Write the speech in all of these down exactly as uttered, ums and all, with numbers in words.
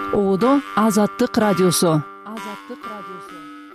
Оодо Азаттык радиосу. Азаттык радиосу.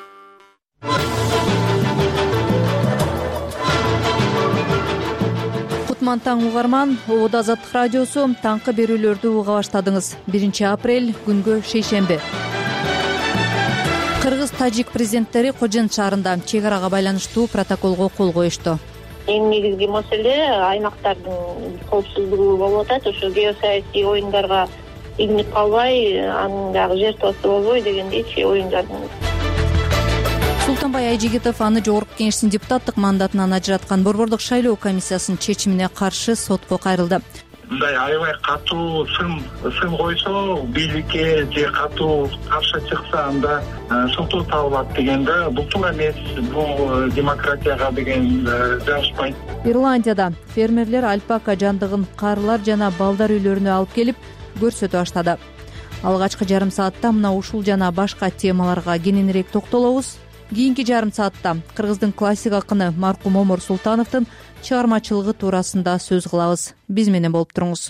Кутман таң угарман, Оодо Азаттык радиосу таңкы берүүлөрдү уга баштадыңыз. биринчи апрель күнгө шейшемби. Кыргыз-тажик президенттери Кожен шаарында чек арага байланыштуу протоколго кол коюшту. Эң негизги маселе аймактардын коопсуздугу болуп атат. Ошо геосаясий оюндарга игинип калбай, анын дагы жертвасы болбой дегендейчи оюндардын. Султанбай Айжигитов аны жогорку кеңештин депутаттык мандатынан ажыраткан Борбордук шайлоо комиссиясынын чечимине каршы сотко кайрылды. Мындай аябай катуу сын сын койсо, бийликке же катуу каршы чыкса, анда сотто табылат дегенде бул туура эмес, бул демократияга деген жагышпайт. Ирландияда фермерлер альпака жандыгын карылар жана балдар үйлөрүнө алып келип көрсөтө баштады. Алгачкы жарым саатта мына ушул жана башка темаларга кененирээк токтолобуз. Кийинки жарым саатта кыргыздын классик акыны маркум Омор Султановдун чыгармачылыгы туурасында сөз кылабыз. Биз менен болуп туруңуз.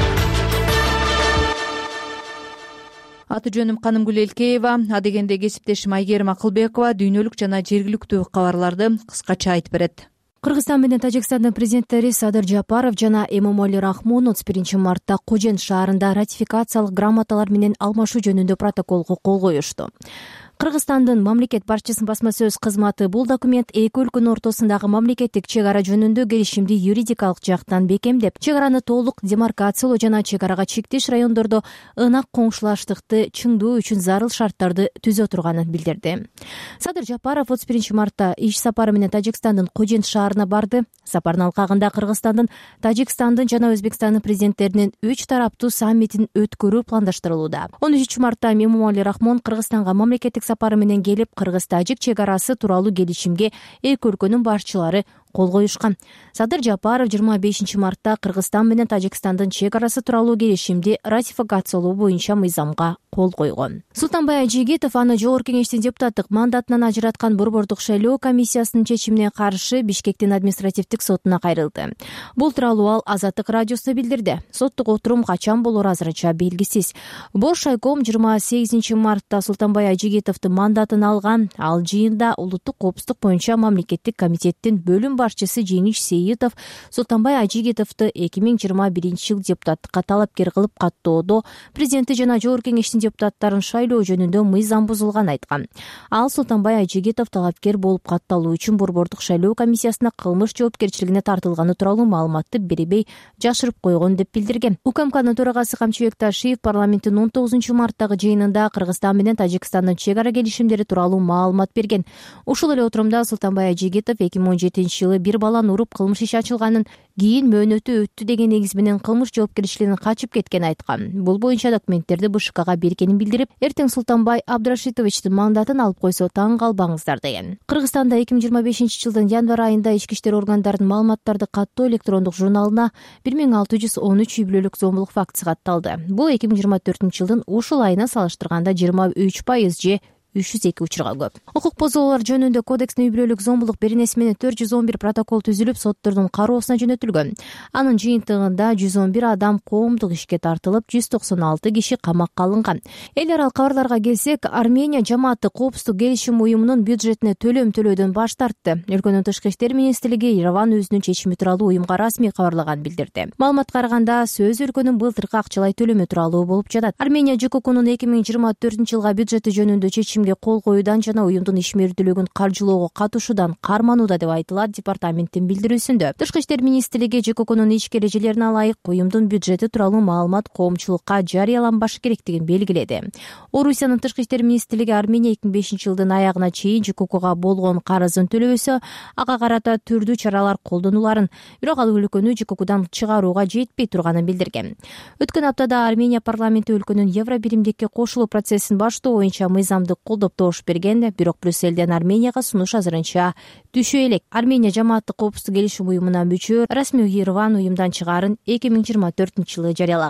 Аты жөнүм Канымгүл Элкеева, адегенде кесиптешим Айгерим Акылбекова дүйнөлүк жана жергиликтүү кабарларды кыскача айтып берет. Кыргызстан менен Тажикстандын президенттери Садыр Жапаров жана Эмомали Рахмон отуз биринчи мартта Кожен шаарында ратификациялык грамоталар менен алмашуу жөнүндө протоколго кол коюшту. Кыргызстандын мамлекет башчысынын басма сөз кызматы бул документ эки өлкөнүн ортосундагы мамлекеттик чек ара жөнүндө келишимди юридикалык жактан бекемдеп, чек араны толук демаркациялоо жана чек арага чектеш райондордо ынак коңшулаштыкты чыңдоо үчүн зарыл шарттарды түзө турганын билдирди. Садыр Жапаров отуз биринчи мартта иш сапары менен Тажикстандын Кожен шаарына барды. Сапардын алкагында Кыргызстандын, Тажикстандын жана Өзбекстандын президенттеринин үч тараптуу саммитин өткөрүү пландаштырылууда. он үчүнчү мартта Эмомали Рахмон Кыргызстанга мамлекеттик сапары менен келип, Кыргыз-Тажик чек арасы тууралуу келишимге эки өлкөнүн башчылары кол коюшкан. Садыр Жапаров жыйырма бешинчи мартта Кыргызстан менен Тажикстандын чек арасы тууралуу келишимди ратификациялоо боюнча мыйзамга кол койгон. Султанбай Айжигитов аны жогорку кеңештин депутаттык мандатынан ажыраткан Борбордук шайлоо комиссиясынын чечимине каршы Бишкектин административдик сотуна кайрылды. Бул тууралуу ал Азаттык радиосуна билдирди. Соттук отурум качан болору азырынча белгисиз. Бош шайком жыйырма сегизинчи мартта Султанбай Айжигитовдун мандатын алган. Ал жыйында улуттук коопсуздук боюнча мамлекеттик комитеттин бөлүм башчысы Жеңиш Сейитов Султанбай Айжигитовду эки миң жыйырма биринчи жыл депутаттыкка талапкер кылып каттоодо президенти жана жогорку кеңештин депутаттарын шайлоо жөнүндө мыйзам бузулганын айткан. Ал Султанбай Айжигитов талапкер болуп катталуу үчүн Борбордук шайлоо комиссиясына кылмыш жоопкерчилигине тартылганы тууралуу маалыматты бербей жашырып койгон деп билдирген. УКМКнын төрагасы Камчыбек Ташиев парламенттин он тогузунчу марттагы жыйынында Кыргызстан менен Тажикстандын чек ара келишимдери тууралуу маалымат берген. Ушул эле отурумда Султанбай Айжигитов эки миң он жетинчи жылы бир баланы уруп кылмыш иши ачылганын, кийин мөөнөтү өттү деген негиз менен кылмыш жоопкерчилигинен качып кеткенин айткан. Бул боюнча документтерди БШКга бергенин билдирип, эртең Султанбай Абдрашитовичтин мандатын алып койсо таң калбаңыздар деген. Кыргызстанда эки миң жыйырма бешинчи жылдын январь айында ички иштер органдарынын маалыматтарды каттоо электрондук журналына бир миң алты жүз он үч үй бүлөлүк зомбулук фактысы катталды. Бул эки миң жыйырма төртүнчү жылдын ушул айына салыштырганда жыйырма үч пайыз же үч жүз эки учурга көп. Укук бузуулар жөнүндө кодекстин үй бүлөлүк зомбулук беренеси менен төрт жүз он бир протокол түзүлүп, соттордун кароосуна жөнөтүлгөн. Анын жыйынтыгында жүз он бир адам коомдук ишке тартылып, жүз токсон алты киши камакка алынган. Эл аралык кабарларга келсек, Армения жамааты коопсуздук келишим уюмунун бюджетине төлөм төлөөдөн баш тартты. Өлкөнүн тышкы иштер министрлиги Ереван өзүнүн чечими тууралуу уюмга расмий кабарлаганын билдирди. Маалыматка караганда, сөз өлкөнүн былтыркы акчалай төлөмү тууралуу болуп жатат. Армения ЖККнун эки миң жыйырма төртүнчү жылга бюджети жөнүндө чечим кол коюудан жана уюмдун ишмердүүлүгүн каржылоого катышуудан карманууда деп айтылат департаменттин билдирүүсүндө. Тышкы иштер министрлиги ЖККнун ички эрежелерине ылайык уюмдун бюджети тууралуу маалымат коомчулукка жарыяланбашы керектигин белгиледи. Орусиянын тышкы иштер министрлиги Армения эки миң бешинчи жылдын аягына чейин ЖККга болгон карызын төлөбөсө, ага карата түрдүү чаралар колдонуларын, бирок ал өлкөнү ЖККдан чыгарууга жетпей турганын билдирген. Өткөн аптада Армения парламенти өлкөнүн Евробиримдикке кошулуу процессин баштоо боюнча мыйзамды колдоп добуш берген, бирок Брюсселден Арменияга сунуш азырынча түшө элек. Армения жамааттык коопсуздук келишим уюмуна мүчө, расмий Ереван уюмдан чыгаарын эки миң жыйырма төртүнчү жылы жарыялаган.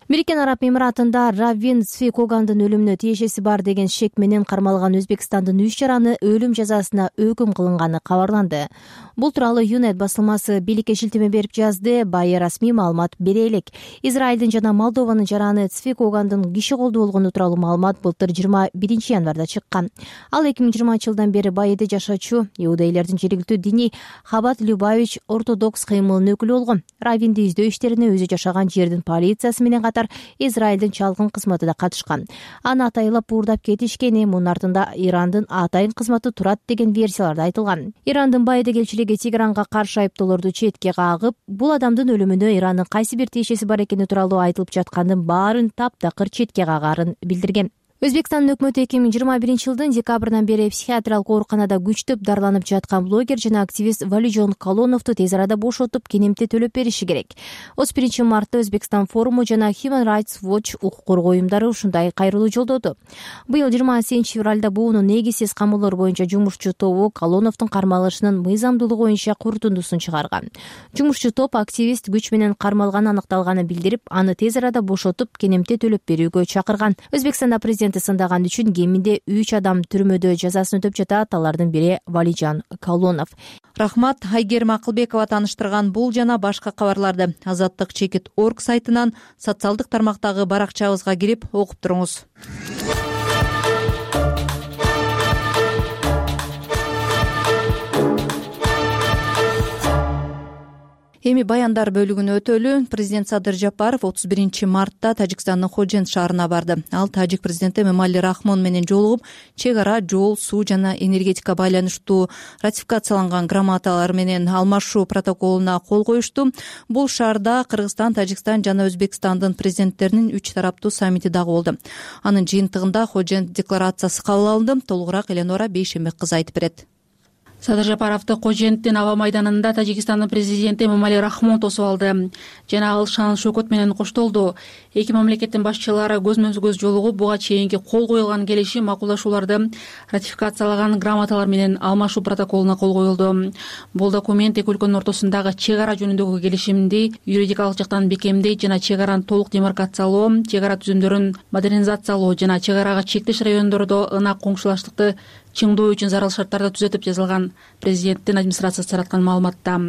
Бириккен Араб Эмиратында Равин Сфи-Когандын өлүмүнө тиешеси бар деген шек менен кармалган Өзбекстандын үч жараны өлүм жазасына өкүм кылынганы кабарланды. Бул тууралуу Юнет басылмасы бийликке шилтеме берип жазды. Байы расмий маалымат бере элек. Израилдин жана Молдованын жараны Сфи-Когандын киши колдуу болгону тууралуу маалымат былтыр жыйырма биринчи январда чыккан. Ал эки миң жыйырманчы жылдан бери Байыда жашачу иудейлердин жергиликтүү диний Хабат Любавич ортодокс кыймылынын өкүлү болгон. Равинди издөө иштерине өзү жашаган жердин полициясы менен катар Израилдин чалгын кызматы да катышкан. Аны атайлап уурдап кетишкени, мунун артында Ирандын атайын кызматы турат деген версияларда айтылган. Ирандын Байыда келчилиги Тегеранга каршы айыптоолорду четке кагып, бул адамдын өлүмүнө Ирандын кайсы бир тиешеси бар экени тууралуу айтылып жаткандын баарын таптакыр четке кагарын билдирген. Өзбекстандын өкмөтү эки миң жыйырма биринчи жылдын декабрынан бери психиатриялык ооруканада күчтөп дарланып жаткан блогер жана активист Валижон Колоновду тез арада бошотуп, кенемти төлөп бериши керек. отуз биринчи мартта Өзбекстан форуму жана Human Rights Watch укук коргоо уюмдары ушундай кайрылуу жолдоду. Быйыл жыйырма сегизинчи февралда буунун негизсиз камоолор боюнча жумушчу тобу Колоновдун кармалышынын мыйзамдуулугу боюнча корутундусун чыгарган. Жумушчу топ активист күч менен кармалганы аныкталганын билдирип, аны тез арада бошотуп, кенемти төлөп берүүгө чакырган. Өзбекстанда президент сындаган үчүн кеминде үч адам түрмөдө жазасын өтөп жатат. Алардын бири Валижан Колонов. Рахмат, Айгерим Акылбекова тааныштырган бул жана башка кабарларды азаттык чекит точка орг сайтынан социалдык тармактагы баракчабызга кирип окуп туруңуз. Эми баяндар бөлүгүнө өтөлү. Президент Садыр Жапаров отуз биринчи мартта Тажикстандын Ходжент шаарына барды. Ал тажик президенти Эмомали Рахмон менен жолугуп, чек ара, жол, суу жана энергетика байланыштуу ратификацияланган грамоталар менен алмашуу протоколуна кол коюшту. Бул шаарда Кыргызстан, Тажикстан жана Өзбекстандын президенттеринин үч тараптуу саммити дагы болду. Анын жыйынтыгында Ходжент декларациясы кабыл алынды. Толугураак Эленора Бейшембек кызы айтып берет. Садыр Жапаровду Коженттин аба майданында Тажикстандын президенти Эмомали Рахмон тосуп алды жана ал шан шөкөт менен коштолду. Эки мамлекеттин башчылары көзмө-көз жолугуп, буга чейинки кол коюлган келишим макулдашууларды ратификациялаган грамоталар менен алмашуу протоколуна кол коюлду. Бул документ эки өлкөнүн ортосундагы чек ара жөнүндөгү келишимди юридикалык жактан бекемдейт жана чек араны толук демаркациялоо, чек ара түзүмдөрүн модернизациялоо жана чек арага чектеш райондордо ынак коңшулаштыкты чыңдоо үчүн зарыл шарттарды түзөтүп жазылган. Президенттин администрациясы тараткан маалыматта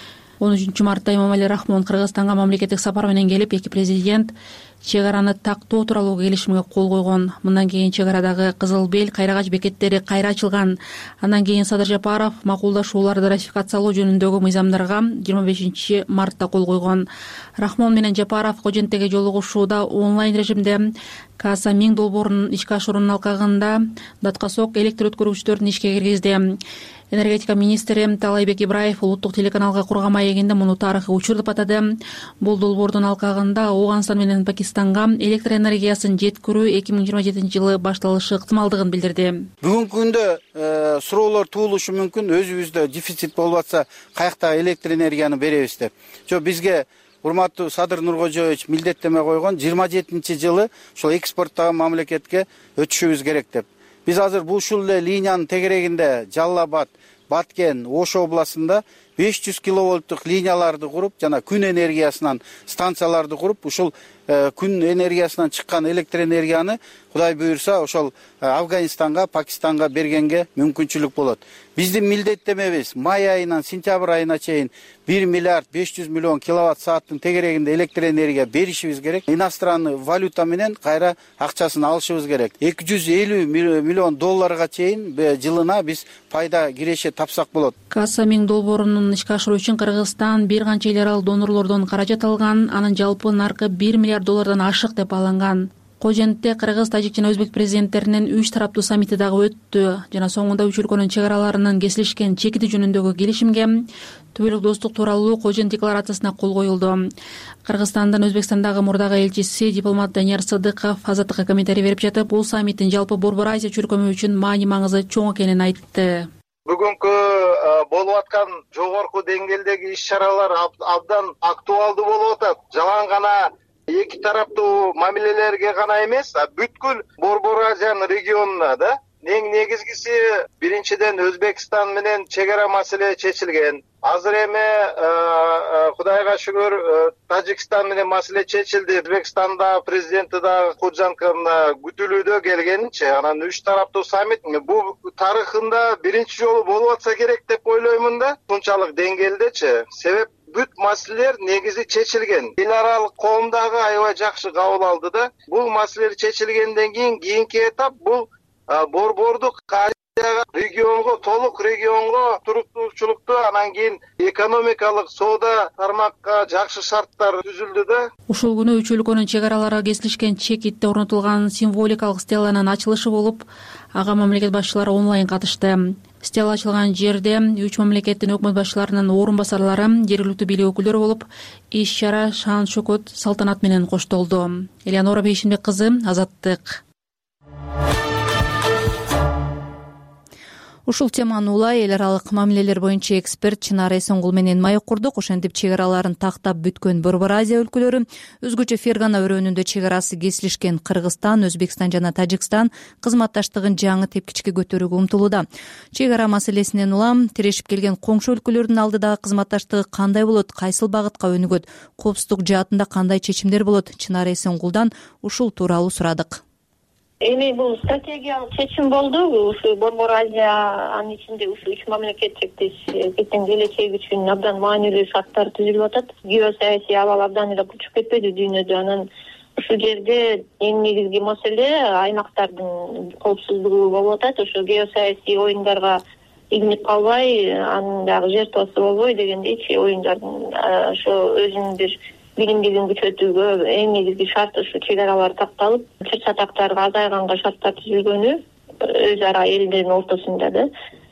он үчүнчү мартта Эмомали Рахмон Кыргызстанга мамлекеттик сапар менен келип, эки президент чек араны тактоо тууралуу келишимге кол койгон. Мындан кийин чек арадагы Кызыл Бел, Кайрагач бекеттери кайра ачылган. Андан кийин Садыр Жапаров макулдашууларды ратификациялоо жөнүндөгү мыйзамдарга жыйырма бешинчи мартта кол койгон. Рахмон менен Жапаров Коженттеги жолугушууда онлайн режимде Каса Миң долбоорунун ишке ашуруунун алкагында Даткасок электр өткөргүчтөрүн ишке киргизди. Энергетика министри Талайбек Ибраев улуттук телеканалга курган маегинде муну тарыхый учур деп атады. Бул долбоордун алкагында Ооганстан менен Пакистанга электр энергиясын жеткирүү эки миң жыйырма жетинчи жылы башталышы ыктымалдыгын билдирди. Бүгүнкү күндө суроолор туулушу мүмкүн, өзүбүздө дефицит болуп атса, каяктагы электр энергияны беребиз деп. Жо бизге урматтуу Садыр Нуркожоевич милдеттеме койгон жыйырма жетинчи жылы ошол экспорттогон мамлекетке өтүшүбүз керек деп. Биз азыр бул ушул эле линиянын тегерегинде Жалал Абад, Баткен, Ош областында беш жүз киловольттук линияларды куруп жана күн энергиясынан станцияларды куруп, ушул күн энергиясынан чыккан электр энергияны Кудай буйрса ошол Афганистанга, Пакистанга бергенге мүмкүнчүлүк болот. Биздин милдеттемебиз май айынан сентябрь айына чейин бир миллиард беш жүз миллион киловатт сааттын тегерегинде электр энергия беришибиз керек. Иностранный валюта менен кайра акчасын алышыбыз керек. эки жүз элүү миллион долларга чейин жылына биз пайда киреше тапсак болот. Каса Миң долбоорунун ишке ашыруу үчүн Кыргызстан бир канча эл аралык донорлордон каражат алган. Анын жалпы наркы бир миллиард доллардан ашык деп бааланган. Кожентте Кыргыз, Тажик жана Өзбек президенттеринин үч тараптуу саммити дагы өттү жана соңунда үч өлкөнүн чек араларынын кесилишкен чекити жөнүндөгү келишимге түбөлүк достук тууралуу Кожент декларациясына кол коюлду. Кыргызстандын Өзбекстандагы мурдагы элчиси дипломат Данияр Сыдыков Азаттыкка комментарий берип жатып, бул саммиттин жалпы Борбор Азия чөлкөмү үчүн маани маңызы чоң экенин айтты. Бүгүнкү болуп аткан жогорку деңгээлдеги иш-чаралар абдан актуалдуу болуп атат. Жалаң гана эки тараптуу мамилелерге гана эмес, бүткүл Борбор Азиянын регионуна да. Эң негизгиси биринчиден Өзбекстан менен чек ара маселе чечилген. азыр эми кудайга шүгүр Тажикстан менен маселе чечилди. Өзбекстанда президенти да Куджанка мына күтүлүүдө келгенинчи. Анан үч тараптуу саммит бул тарыхында биринчи жолу болуп атса керек деп ойлоймун да. Ушунчалык деңгээлдечи. Себеп бүт маселелер негизи чечилген. Эл аралык коом дагы аябай жакшы кабыл алды да. Бул маселелер чечилгенден кийин кийинки этап бул борбордук регионго, толук регионго туруктуулукту, анан кийин экономикалык соода тармакка жакшы шарттар түзүлдү да. Ушул күнү үч өлкөнүн чек аралары кесилишкен чекитте орнотулган символикалык стеланын ачылышы болуп, ага мамлекет башчылары онлайн катышты. Стела ачылган жерде үч мамлекеттин өкмөт башчыларынын орун басарлары, жергиликтүү бийлик өкүлдөрү болуп, иш-чара шаан шөкөт салтанат менен коштолду. Элеонора Бейшимбек кызы, Азаттык. Ушул теманы улай эл аралык мамилелер боюнча эксперт Чынар Эсенгул менен маек курдук. Ошентип чек араларын тактап бүткөн Борбор Азия өлкөлөрү, өзгөчө Фергана өрөөнүндө чек арасы кесилишкен Кыргызстан, Өзбекстан жана Тажикстан кызматташтыгын жаңы тепкичке көтөрүүгө умтулууда. Чек ара маселесинен улам тирешип келген коңшу өлкөлөрдүн алдыдагы кызматташтыгы кандай болот, кайсыл багытка өнүгөт, коопсуздук жаатында кандай чечимдер болот? Чынар Эсенгулдан ушул тууралуу сурадык. Эми бул стратегиялык чечим болду. Ушу Борбор Азия, анын ичинде ушу үч мамлекет чектешиктин келечеги үчүн абдан маанилүү шарттар түзүлүп атат. Геосаясий абал абдан эле күчүп кетпеди дүйнөдө. Анан ушул жерде эң негизги маселе аймактардын коопсуздугу болуп атат. Ошо геосаясий оюндарга илинип калбай, анын дагы жертвасы болбой дегендейчи оюндардын ошо өзүнүн бир билимдигин күчөтүүгө эң негизги шарт ушу чек аралар такталып, чыр чатактарга азайганга шарттар түзүлгөнү, өз ара элдердин ортосунда да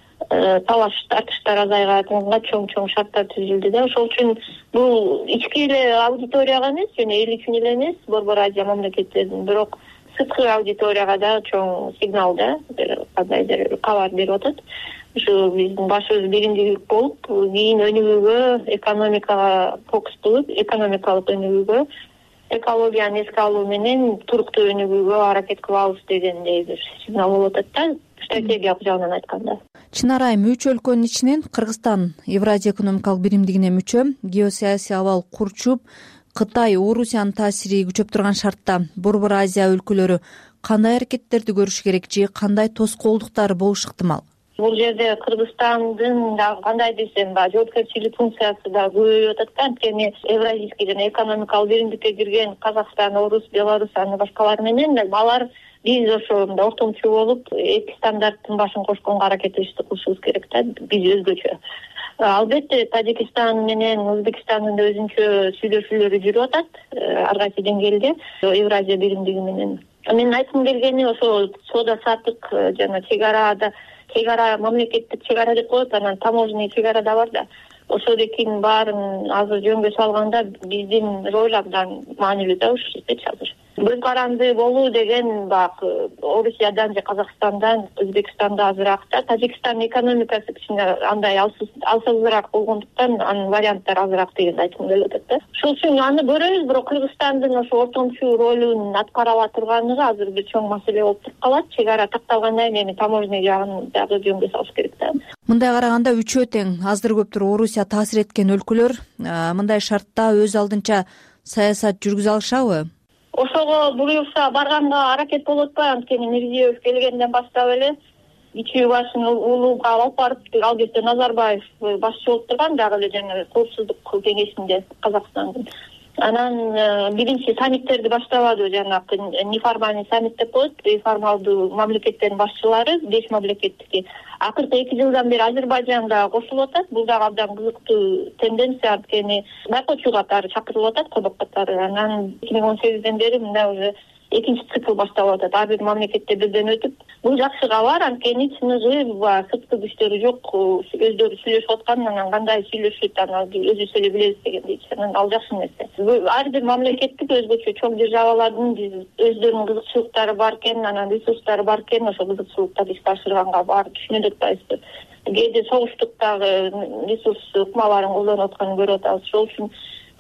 талаш тартыштар азайганга чоң-чоң шарттар түзүлдү да. Ошол үчүн бул ички эле аудиторияга эмес, жана эл үчүн эле эмес, Борбор Азия мамлекеттеринин, бирок сырткы аудиторияга да чоң сигнал да, кандайдыр кабар берип атат. Ушу биздин башыбыз биримдик болуп, кийин өнүгүүгө, экономикага фокус кылып, экономикалык өнүгүүгө, экологияны эске алуу менен туруктуу өнүгүүгө аракет кылабыз дегендей бир сигнал болуп атат да, стратегиялык жагынан айтканда. Чынар айым, үч өлкөнүн ичинен Кыргызстан Евразия экономикалык биримдигине мүчө, геосаясий абал курчуп, Кытай, Орусиянын таасири күчөп турган шартта Борбор Азия өлкөлөрү кандай аракеттерди көрүш керек же кандай тоскоолдуктар болушу ыктымал? Бул жерде Кыргызстандын дагы кандай десем, жоопкерчилик функциясы да көбөйүп атат да. Анткени Евразийский жана экономикалык биримдикке кирген Казакстан, Орус, Беларусь, анын башкалары менен алар биз ошо ортомчу болуп, эки стандарттын башын кошконго аракеттешти кылышыбыз керек да, биз өзгөчө. Албетте Тажикстан менен Өзбекстандын да өзүнчө сүйлөшүүлөрү жүрүп атат, ар кайсы деңгээлде Евразия биримдиги менен. Менин айткым келгени ошо соода саттык жана чек арада, чек ара мамлекеттик чек ара деп коет, анан таможенный чек ара да бар да. Ошодокинин баарын азыр жөнгө салганда биздин роль абдан маанилүү да ушул жердечи азыр. Көз каранды болуу деген бак Орусиядан же Казакстандан, Өзбекстанда азыраак да. Тажикстандын экономикасы кичине андай алсызыраак болгондуктан анын варианттары азыраак дегенди айткым келип атат да. Ошол үчүн аны көрөбүз, бирок Кыргызстандын ошо ортомчу ролун аткара ала турганыгы азыр бир чоң маселе болуп туруп калат. Чек ара такталгандан кийин эми таможенный жагын дагы жөнгө салыш керек да. Мындай караганда үчөө тең, аздыр көптүр Орусия таасир эткен өлкөлөр мындай шартта өз алдынча саясат жүргүзө алышабы? Ошого буюрса барганга аракет болуп атпайбы? Анткени Мирзиёев келгенден баштап эле ичүү башын улууга алып барып, ал кезде Назарбаев башчы болуп турган, дагы эле жана коопсуздук кеңешинде Казакстандын. Анан биринчи саммиттерди баштабадыбы, жанагы неформальный саммит деп коет, формалдуу мамлекеттердин башчылары, беш мамлекеттики. Акыркы эки жылдан бери Азербайжан да кошулуп атат. Бул дагы абдан кызыктуу тенденция, анткени байкоочу катары чакырылып атат, конок катары. Анан эки миң он сегизден бери мында уже экинчи цикл башталып атат. Ар бир мамлекетте бирден өтүп, бул жакшы кабар. Анткени чыныгы сырткы күчтөрү жок, өздөрү сүйлөшүп аткан, анан кандай сүйлөшүт, анан өзүбүз эле билебиз дегендей. Анан ал жакшы нерсе. Ар бир мамлекеттик өзгөчө чоң державалардын өздөрүнүн кызыкчылыктары бар экен, анан ресурстары бар экен, ошол кызыкчылыктарды ишке ашырганга баары түшүнөт атпайбызбы? Кээде согуштуктагы ресурс ыкмаларын колдонуп атканын көрүп атабыз. Ошол үчүн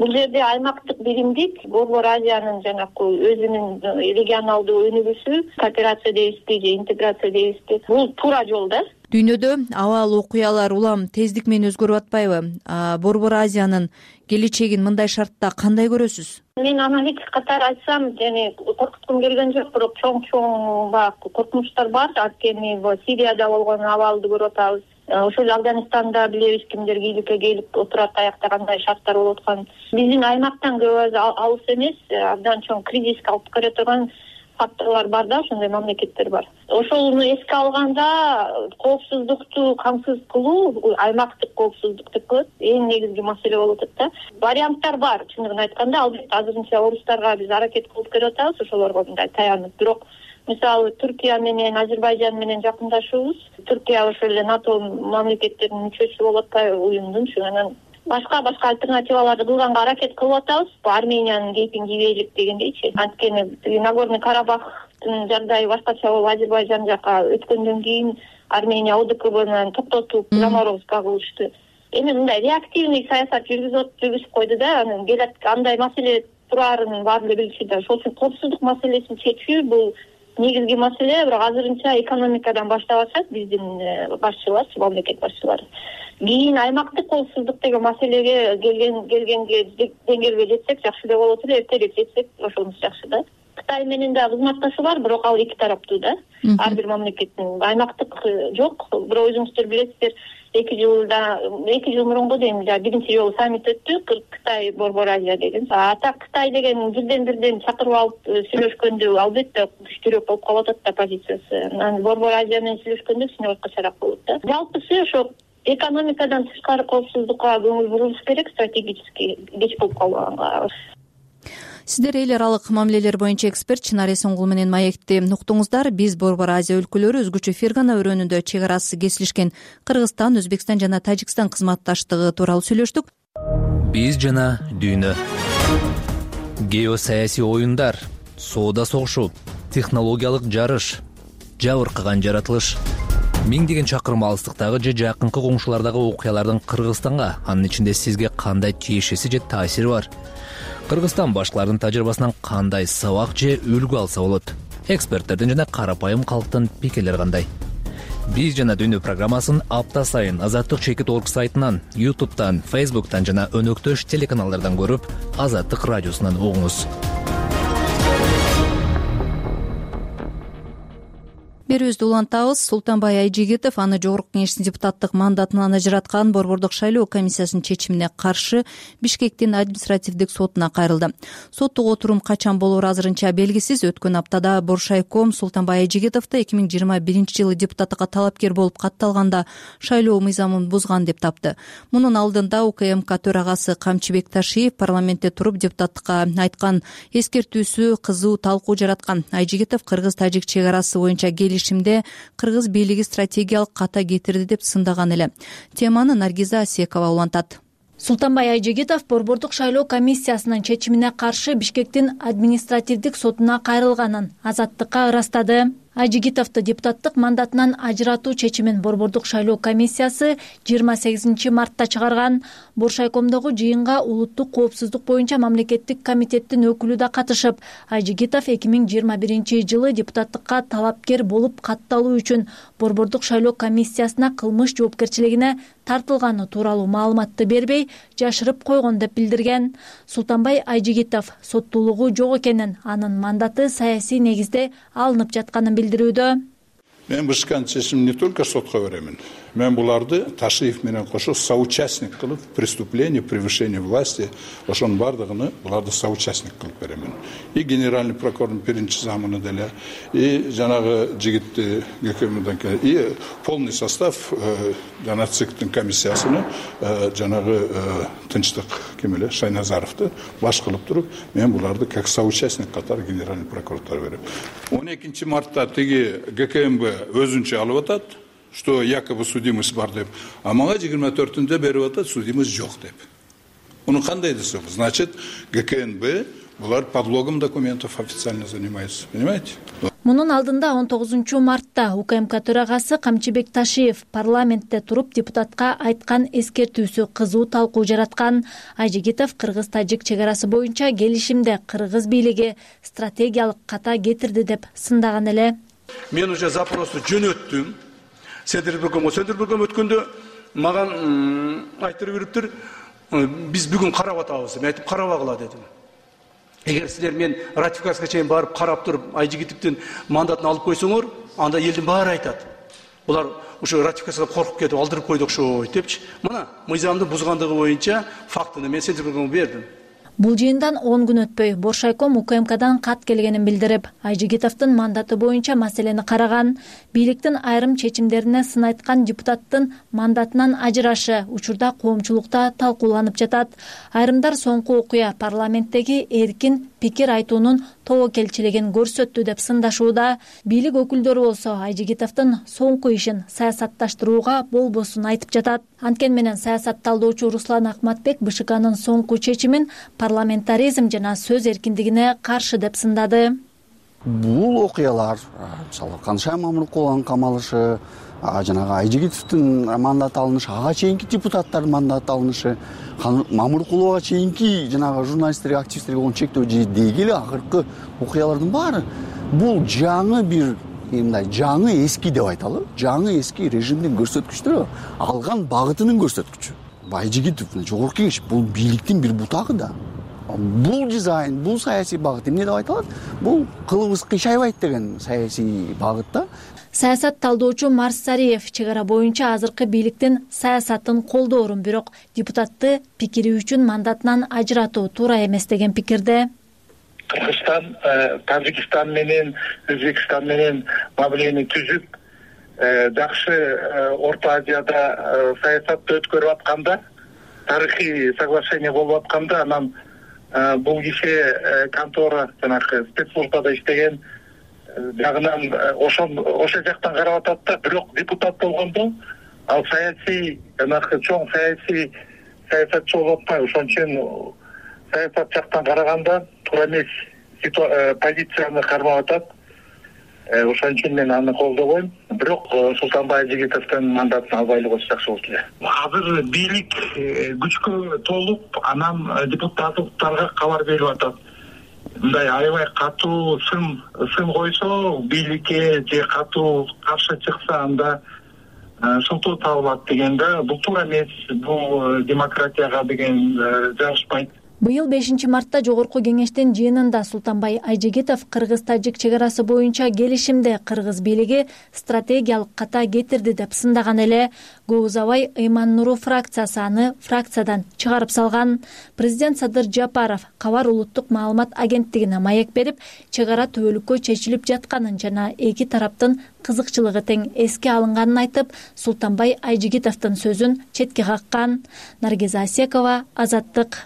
бул жерде аймактык биримдик Борбор Азиянын жанагы өзүнүн регионалдуу өнүгүүсү, кооперация дейбизби же интеграция дейбизби, бул туура жол да. Дүйнөдө абал окуялар улам тездик менен өзгөрүп атпайбы? Борбор Азиянын келечегин мындай шартта кандай көрөсүз? Мен аналитик катары айтсам, және коркуткум келген жок, бирок чоң-чоң баягы коркунучтар бар. Анткени Сирияда болгон абалды көрүп атабыз. Ошол эле Афганистанда билебиз кимдер кийликке келип отурат, аякта кандай шарттар болуп аткан. Биздин аймактан көп аз алыс эмес, абдан чоң кризиске алып келе турган факторлор бар да, ошондой мамлекеттер бар. Ошону эске алганда коопсуздукту камсыз кылуу, аймактык коопсуздук деп коет, эң негизги маселе болуп атат да. Варианттар бар, чындыгын айтканда, албетте азырынча орустарга биз аракет кылып келип атабыз, ошолорго мындай таянып. Бирок мисалы Түркия менен Азербайжан менен жакындашуубуз. Түркия ошол эле НАТО мамлекеттеринин мүчөсү болуп атпайбы уюмдун, шунан башка башка альтернативаларды кылганга аракет кылып атабыз. Армениянын кейпин кийбейлик дегендейчи. Анткени Нагорный Карабахтын жагдайы башкача болуп, Азербайжан жака өткөндөн кийин Армения ОДКБнын токтотуп заморозка кылышты. Эми мындай реактивный саясат жүргүзүп жүргүзүп койду да, анан келет андай маселе турарын баары эле билчү да. Ошол үчүн коопсуздук маселесин чечүү бул негизги маселе. Бирок азырынча экономикадан баштап атат биздин башчылар, мамлекет башчылары. Кийин аймактык коопсуздук деген маселеге келген келгенге деңгээлге жетсек жакшы эле болот эле, эртерээк жетсек ошонусу жакшы да. Кытай менен да кызматташуу бар, бирок ал эки тараптуу да. Ар бир мамлекеттин аймактык жок. Бирок өзүңүздөр билесиздер, эки жылда эки жыл мурунку дейм, биринчи жолу саммит өттү, Кытай Борбор Азия деген. А так Кытай деген бирден бирден чакырып алып сүйлөшкөндө албетте күчтүүрөөк болуп калып атат да позициясы. Анан Борбор Азия менен сүйлөшкөндө кичине башкачараак болот да. Жалпысы ошо экономикадан тышкары коопсуздукка көңүл бурулуш керек, стратегически кеч болуп калганга. Сиздер эл аралык мамилелер боюнча эксперт Чынар Эсенгул менен маекти уктуңуздар. Биз Борбор Азия өлкөлөрү өзгөчө Фергана өрөөнүндө чек арасы кесилишкен Кыргызстан, Өзбекстан жана Тажикстан кызматташтыгы тууралуу сүйлөштүк. Биз жана дүйнө. Геосаясий оюндар, соода согушу, технологиялык жарыш, жабыркаган жаратылыш. Миңдеген чакырым алыстыктагы же жакынкы коңшулардагы окуялардын Кыргызстанга, анын ичинде сизге кандай тиешеси же таасири бар? Кыргызстан башкалардын тажрыйбасынан кандай сабак же үлгү алса болот? Эксперттердин жана карапайым калктын пикирлери кандай? Биз жана дүйнө программасын апта сайын Азаттык чекит точка орг сайтынан, ютубтан, фейсбуктан жана өнөктөш телеканалдардан көрүп, Азаттык радиосунан угуңуз. Берүүбүздү улантабыз. Султанбай Айжигитов аны жогорку кеңештин депутаттык мандатынан ажыраткан Борбордук шайлоо комиссиясынын чечимине каршы Бишкектин административдик сотуна кайрылды. Соттук отурум качан болору азырынча белгисиз. Өткөн аптада Боршайком Султанбай Айжигитовду эки миң жыйырма биринчи жылы депутаттыкка талапкер болуп катталганда шайлоо мыйзамын бузган деп тапты. Мунун алдында УКМК төрагасы Камчыбек Ташиев парламентте туруп депутаттыкка айткан эскертүүсү кызуу талкуу жараткан. Айжигитов кыргыз-тажик чек арасы боюнча келишимде кыргыз бийлиги стратегиялык ката кетирди деп сындаган эле. Теманы Наргиза Асекова улантат. Султанбай Айжигитов Борбордук шайлоо комиссиясынын чечимине каршы Бишкектин административдик сотуна кайрылганын Азаттыкка ырастады. Айжигитовду депутаттык мандатынан ажыратуу чечимин Борбордук шайлоо комиссиясы жыйырма сегизинчи мартта чыгарган. Боршайкомдогу жыйынга улуттук коопсуздук боюнча мамлекеттик комитеттин өкүлү да катышып, Айжигитов эки миң жыйырма биринчи жылы депутаттыкка талапкер болуп катталуу үчүн Борбордук шайлоо комиссиясына кылмыш жоопкерчилигине тартылганы тууралуу маалыматты бербей, жашырып койгон деп билдирген. Султанбай Айжигитов соттуулугу жок экенин, анын мандаты саясий негизде алынып жатканын билдирүүдө. Мен бышкан чечимди не только сотко беремин. Мен буларды Ташиев менен кошо соучастник кылып, преступление, превышение власти, ошонун бардыгын буларды соучастник кылып беремин. И генеральный прокурордун биринчи замыны деле, и жанагы жигитти ГКМдан и полный состав жана ЦИКтин комиссиясыны жанагы тынчтык ким эле Шайназаровду баш кылып туруп, мен буларды как соучастник катары генеральный прокурордор берем. он экинчи мартта тиги ГКМБ өзүнчө алып атат, что якобы судимость бар деп, а мага жыйырма төртүндө берип атат, судимость жок деп. Уну кандай десек, значит, ГКНБ булар подлогом документов официально занимается, понимаете? Мунун алдында он тогузунчу март мартта УКМК төрагасы Камчыбек Ташиев парламентте туруп депутатка айткан эскертүүсү кызуу талкуу жараткан. Айжигитов кыргыз-тажик чек арасы боюнча келишимде кыргыз бийлиги стратегиялык ката кетирди деп сындаган эле. Мен уже запросту жөнөттүм. Сөндүрбөгөм, сөндүрбөгөм өткөндө маган айтырып бериптир. Биз бүгүн карап атабыз. Мен айтып карабагыла дедим. Эгер силер мен ратификацияга чейин барып карап туруп Айжигитовдун мандатын алып койсоңор, анда элдин баары айтат. Булар ушу ратификациядан коркуп кетип алдырып койдук ошо депчи. Мына мыйзамды бузгандыгы боюнча фактыны мен сөндүрбөгөм бердим. Бул жыйындан он күн өтпөй Боршайком УКМКдан кат келгенин билдирип, Айжигитовдун мандаты боюнча маселени караган. Бийликтин айрым чечимдерине сын айткан депутаттын мандатынан ажырашы учурда коомчулукта талкууланып жатат. Айрымдар соңку окуя парламенттеги эркин пикир айтуунун тобокелчилигин көрсөттү деп сындашууда. Бийлик өкүлдөрү болсо Айжигитовдун соңку ишин саясатташтырууга болбосун айтып жатат. Анткени менен саясат талдоочу Руслан Акматбек БШКнын соңку чечимин парламентаризм жана сөз эркиндигине каршы деп сындады. Бул окуялар, мисалы Каншай Мамыркуловдун камалышы, жанагы Айжигитовдун мандаты алынышы, ага чейинки депутаттардын мандаты алынышы, Мамыркулова чейинки жанагы журналисттерге, активисттерге болгон чектөө деги эле акыркы окуялардын баары бул жаңы бир мындай жаңы эски деп айталы, жаңы эски режимдин көрсөткүчтөрү алган багытынын көрсөткүчү. Айжигитов жогорку кеңеш бул бийликтин бир бутагы да. Бул дизайн, бул саясий багыт эмне деп айтылат? Бул кылыбыз кыйшайбайт деген саясий багытта. Саясат талдоочу Марс Сариев чек ара боюнча азыркы бийликтин саясатын колдоорун, бирок депутатты пикири үчүн мандатынан ажыратуу туура эмес деген пикирде. Кыргызстан, Тажикстан менен, Өзбекстан менен мамилени түзүп, жакшы Орто Азияда саясатты өткөрүп атканда, тарыхый соглашение болуп атканда, анан бул киши контора жанагы спецслужбада иштеген жагынан ошо ошо жактан карап атат да, бирок депутат болгондо ал саясий жанагы чоң саясий саясатчы болуп атпайбы, ошон үчүн саясат жактан караганда туура эмес позицияны кармап атат. Ошон үчүн мен аны колдобойм. Бирок Султанбай Айжигитовдун мандатын албайлы койсо жакшы болот эле. Азыр бийлик күчкө толуп, анан депутаттарга кабар берип атат. Мындай аябай катуу сын сын койсо, бийликке же катуу каршы чыкса, анда шылтоо табылат дегенде, бул туура эмес, бул демократияга деген жагышпайт. Быйыл бешинчи мартта жогорку кеңештин жыйынында Султанбай Айжигитов кыргыз-тажик чек арасы боюнча келишимде кыргыз бийлиги стратегиялык ката кетирди деп сындаган эле. Көп узабай Ыйман Нуру фракциясы аны фракциядан чыгарып салган. Президент Садыр Жапаров Кабар улуттук маалымат агенттигине маек берип, чек ара түбөлүккө чечилип жатканын жана эки тараптын кызыкчылыгы тең эске алынганын айтып, Султанбай Айжигитовдун сөзүн четке каккан. Наргиза Асекова, Азаттык.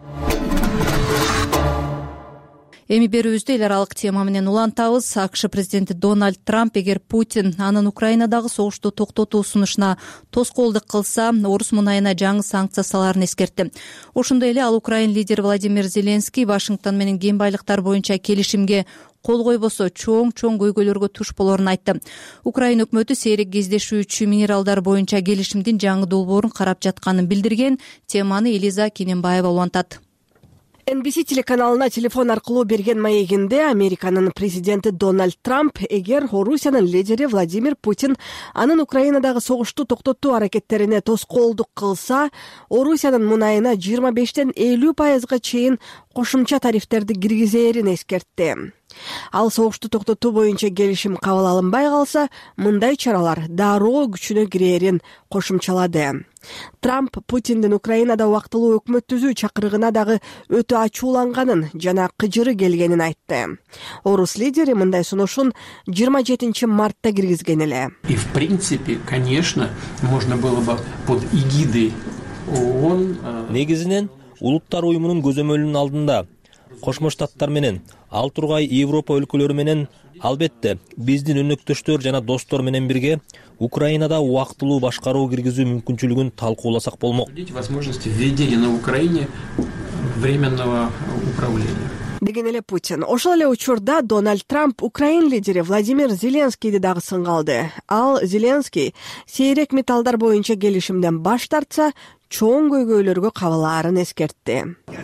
Эми берүүбүздү эл аралык тема менен улантабыз. АКШ президенти Дональд Трамп эгер Путин анын Украинадагы согушту токтотуу сунушуна тоскоолдук кылса, орус мунайына жаңы санкция салаарын эскертти. Ошондой эле ал Украин лидери Владимир Зеленский Вашингтон менен кен байлыктар боюнча келишимге кол койбосо чоң-чоң көйгөйлөргө туш болорун айтты. Украин өкмөтү сейрек кездешүүчү минералдар боюнча келишимдин жаңы долбоорун карап жатканын билдирген. Теманы Элиза Кененбаева улантат. эн би си телеканалына телефон аркылуу берген маегинде Американын президенти Дональд Трамп эгер Орусиянын лидери Владимир Путин анын Украинадагы согушту токтотуу аракеттерине тоскоолдук кылса, Орусиянын мунайына жыйырма бештен элүү пайызга чейин кошумча тарифтерди киргизээрин эскертти. Ал согушту токтотуу боюнча келишим кабыл алынбай калса, мындай чаралар дароо күчүнө кирээрин кошумчалады. Трамп Путиндин Украинада убактылуу өкмөт түзүү чакырыгына дагы өтө ачууланганын жана кыжыры келгенин айтты. Орус лидери мындай сунушун жыйырма жетинчи мартта киргизген эле. И в принципе, конечно, можно было бы под эгидой ООН. Негизинен Улуттар уюмунун көзөмөлүнүн алдында Кошмо Штаттар менен, ал тургай Европа өлкөлөрү менен, албетте биздин өнөктөштөр жана достор менен бирге Украинада убактылуу башкаруу киргизүү мүмкүнчүлүгүн талкууласак болмок. Возможности введения на Украине временного управления. деген эле Путин. Ошол эле учурда Дональд Трамп Украин лидери Владимир Зеленскийди дагы сынга алды. Ал Зеленский сейрек металлдар боюнча келишимден баш тартса, чоң көйгөйлөргө кабылаарын эскертти.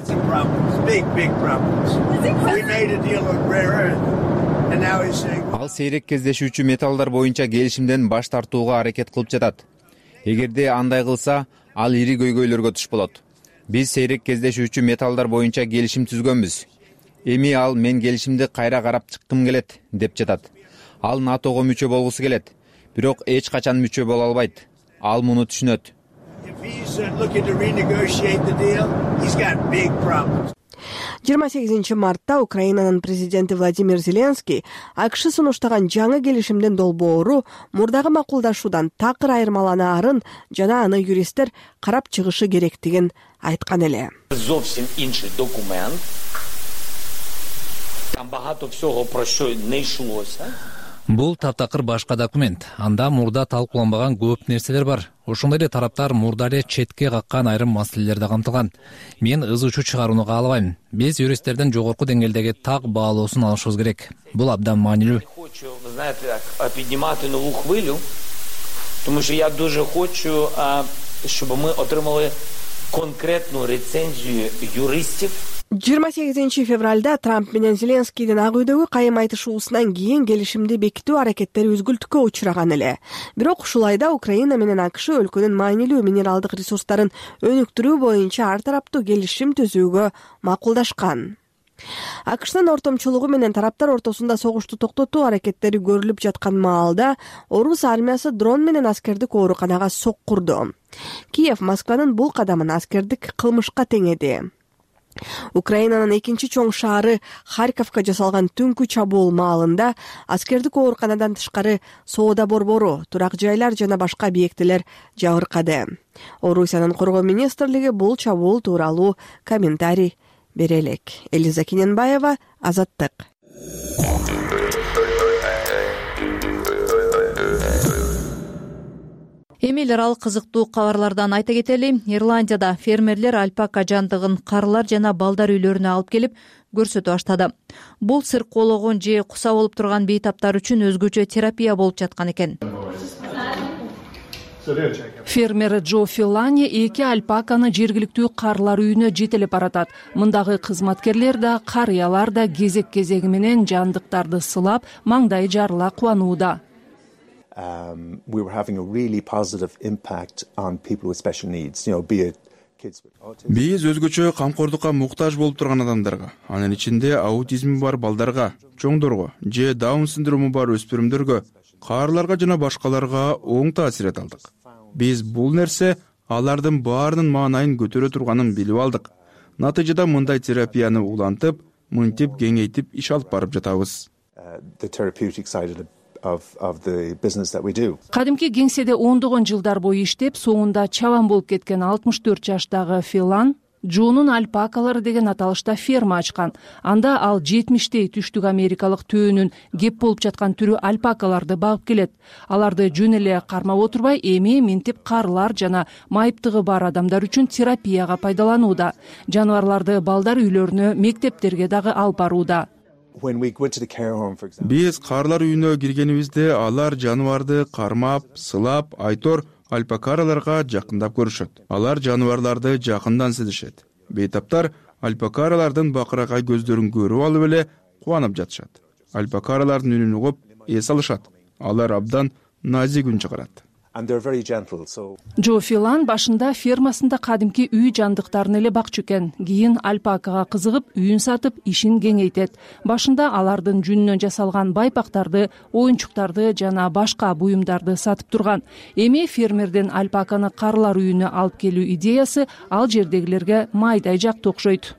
Ал сейрек кездешүүчү металлдар боюнча келишимден баш тартууга аракет кылып жатат. Эгерде андай кылса, ал ири көйгөйлөргө туш болот. Биз сейрек кездешүүчү металлдар боюнча келишим түзгөнбүз. Эми ал мен келишимди кайра карап чыккым келет деп жатат. Ал натого мүчө болгусу келет, бирок эч качан мүчө боло албайт. Ал муну түшүнөт. жыйырма сегизинчи мартта Украинанын президенти Владимир Зеленский АКШ сунуштаган жаңы келишимдин долбоору мурдагы макулдашуудан такыр айырмаланаарын жана аны юристтер карап чыгышы керектигин айткан эле. Зовсім інший документ. Там багато всього про що не йшлося. Бул таптакыр башка документ. Анда мурда талкууланбаган көп нерселер бар. Ошондой эле тараптар мурда эле четке каккан айрым маселелер да камтылган. Мен ыз учу чыгарууну каалабайм. Биз юристтердин жогорку деңгээлдеги так баалоосун алышыбыз керек. Бул абдан маанилүү. Хочу, ви знаєте, так, піднімати нову хвилю, тому що я дуже хочу, щоб ми отримали конкретну рецензію юристів. жыйырма сегизинчи февралда Трамп менен Зеленскийдин ак үйдөгү кайым айтышуусунан кийин келишимди бекитүү аракеттери үзгүлтүккө учураган эле. Бирок ушул айда Украина менен АКШ өлкөнүн маанилүү минералдык ресурстарын өнүктүрүү боюнча ар тараптуу келишим түзүүгө макулдашкан. АКШнын ортомчулугу менен тараптар ортосунда согушту токтотуу аракеттери көрүлүп жаткан маалда орус армиясы дрон менен аскердик ооруканага соккурду. Киев Москванын бул кадамын аскердик кылмышка теңеди. Украинанын экинчи чоң шаары Харьковко жасалган түнкү чабуул маалында аскердик ооруканадан тышкары соода борбору, турак жайлар жана башка объектилер жабыркады. Орусиянын коргоо министрлиги бул чабуул тууралуу комментарий бере элек. Элиза Кененбаева, Азаттык. Эми эл аралык кызыктуу кабарлардан айта кетели. Ирландияда фермерлер альпака жандыгын карылар жана балдар үйлөрүнө алып келип көрсөтө баштады. Бул сыркоологон же куса болуп турган бейтаптар үчүн өзгөчө терапия болуп жаткан экен. Фермер Джо Филани эки альпаканы жергиликтүү карлар үйүнө жетелеп баратат. Мындагы кызматкерлер да, карыялар да кезек-кезеги менен жандыктарды сылап, маңдайы жарыла кубанууда. Um, we were having a really positive impact on people with special needs, you know, be it kids with autism. Биз өзгөчө камкордукка муктаж болуп турган адамдарга, анын ичинде аутизми бар балдарга, чоңдорго же даун синдрому бар өспүрүмдөргө, каарыларга жана башкаларга оң таасир эте алдык. Биз бул нерсе алардын баарынын маанайын көтөрө турганын билип алдык. Натыйжада мындай терапияны улантып, мынтип кеңейтип иш алып барып жатабыз. The therapeutic side of the Of, of the business that we do. Кадимки кеңседе ондогон жылдар бою иштеп, соңунда чабан болуп кеткен алтымыш төрт жаштагы Филан Джонун альпакалары деген аталышта ферма ачкан. Анда ал жетимиштей түштүк америкалык төөнүн кеп болуп жаткан түрү альпакаларды багып келет. Аларды жөн эле кармап отурбай, эми минтип карылар жана майыптыгы бар адамдар үчүн терапияга пайдаланууда. Жаныбарларды балдар үйлөрүнө, мектептерге дагы алып барууда. Биз карлар үйүнө киргенибизде алар жаныбарды кармап, сылап, айтор альпакараларга жакындап көрүшөт. Алар жаныбарларды жакындан сезишет. Бейтаптар альпакаралардын бакыракай көздөрүн көрүп алып эле кубанып жатышат. Альпакаралардын үнүн угуп эс алышат. Алар абдан назик үн чыгарат. Джо Филан башында фермасында кадимки үй жандыктарын эле бакчу экен. Кийин альпакага кызыгып, үйүн сатып, ишин кеңейтет. Башында алардын жүнүнөн жасалган байпактарды, оюнчуктарды жана башка буюмдарды сатып турган. Эми фермердин альпаканы карлар үйүнө алып келүү идеясы ал жердегилерге майдай жактуу окшойт.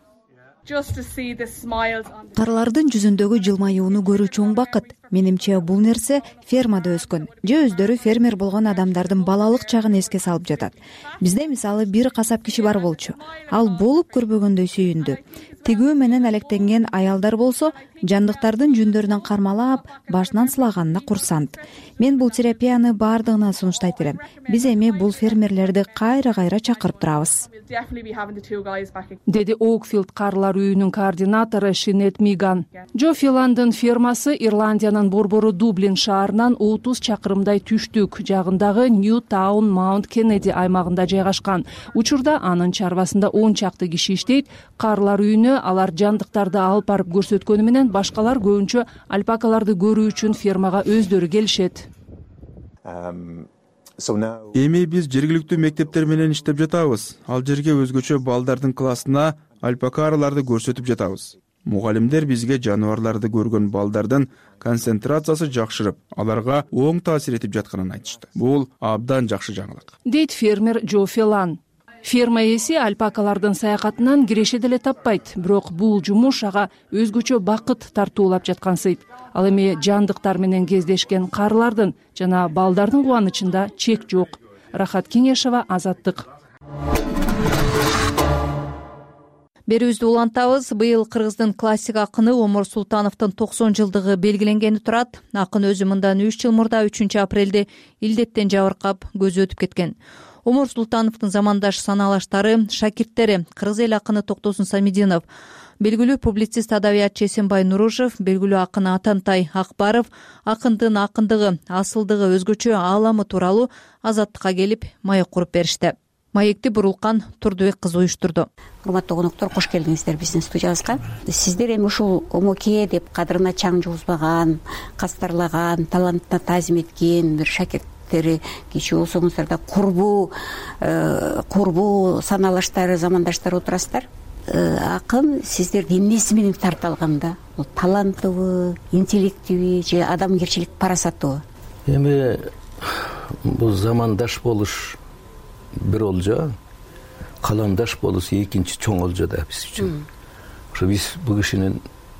Карлардын жүзүндөгү жылмаюуну көрүү чоң бакыт. Менимче бул нерсе фермада өскөн же өздөрү фермер болгон адамдардын балалык чагын эске салып жатат. Бизде мисалы бир касап киши бар болчу. Ал болуп көрбөгөндөй сүйүндү. Тигүү менен алектенген аялдар болсо жандыктардын жүндөрүнөн кармалап башынан сылаганына курсант. Мен бул терапияны баардыгына сунуштайт элем. Биз эми бул фермерлерди кайра кайра чакырып турабыз, деди Оукфилд карлар үйүнүн координатору Шинет Миган. Джо Филандын фермасы Ирландиянын борбору Дублин шаарынан отуз чакырымдай түштүк жагындагы Нью Таун Маунт Кеннеди аймагында жайгашкан. Учурда анын чарбасында он чакты киши иштейт. Карлар үйүнө алар жандыктарды алып барып көрсөткөнү менен башкалар көбүнчө альпакаларды көрүү үчүн фермага өздөрү келишет. Эми биз жергиликтүү мектептер менен иштеп жатабыз. Ал жерге өзгөчө балдардын классына альпака араларды көрсөтүп жатабыз. Мугалимдер бизге жаныбарларды көргөн балдардын концентрациясы жакшырып, аларга оң таасир этип жатканын айтышты. Бул абдан жакшы жаңылык, дейт фермер Джо Филан. Ферма ээси альпакалардын саякатынан киреше деле таппайт, бирок бул жумуш ага өзгөчө бакыт тартуулап жаткансыйт. Ал эми жандыктар менен кездешкен карлардын жана балдардын кубанычында чек жок. Рахат Кеңешова, Азаттык. Берүүбүздү улантабыз. Быйыл кыргыздын классик акыны Омар Султановдун токсон жылдыгы белгиленгени турат. Акын өзү мындан үч жыл мурда үчүнчү апрелде илдеттен жабыркап көзү өтүп кеткен. Омар Султановдун замандаш саналаштары, шакирттери кыргыз эл акыны Токтосун Самидинов, белгилүү публицист адабиятчы Эсенбай Нурушев, белгилүү акын Атантай Акбаров акындын акындыгы, асылдыгы, өзгөчө ааламы тууралуу Азаттыкка келип маек куруп беришти. Маекти Бурулкан Турдубек кызы уюштурду. Урматтуу коноктор, кош келдиңиздер биздин студиябызга. Сиздер эми ушул омоке деп кадырына чаң жугузбаган, кастарлаган, талантына таазим эткен бир шакирттери, кичи болсоңуздар да курбуу курбуу саналаштары, замандаштары отурасыздар. Акын сиздерди эмнеси менен тарта алганда? Бул талантыбы, интеллектиби же адамгерчилик парасатыбы? Эми бул замандаш болуш бир олжо, каламдаш болуш экинчи чоң олжо да биз үчүн. Ошо биз бул кишинин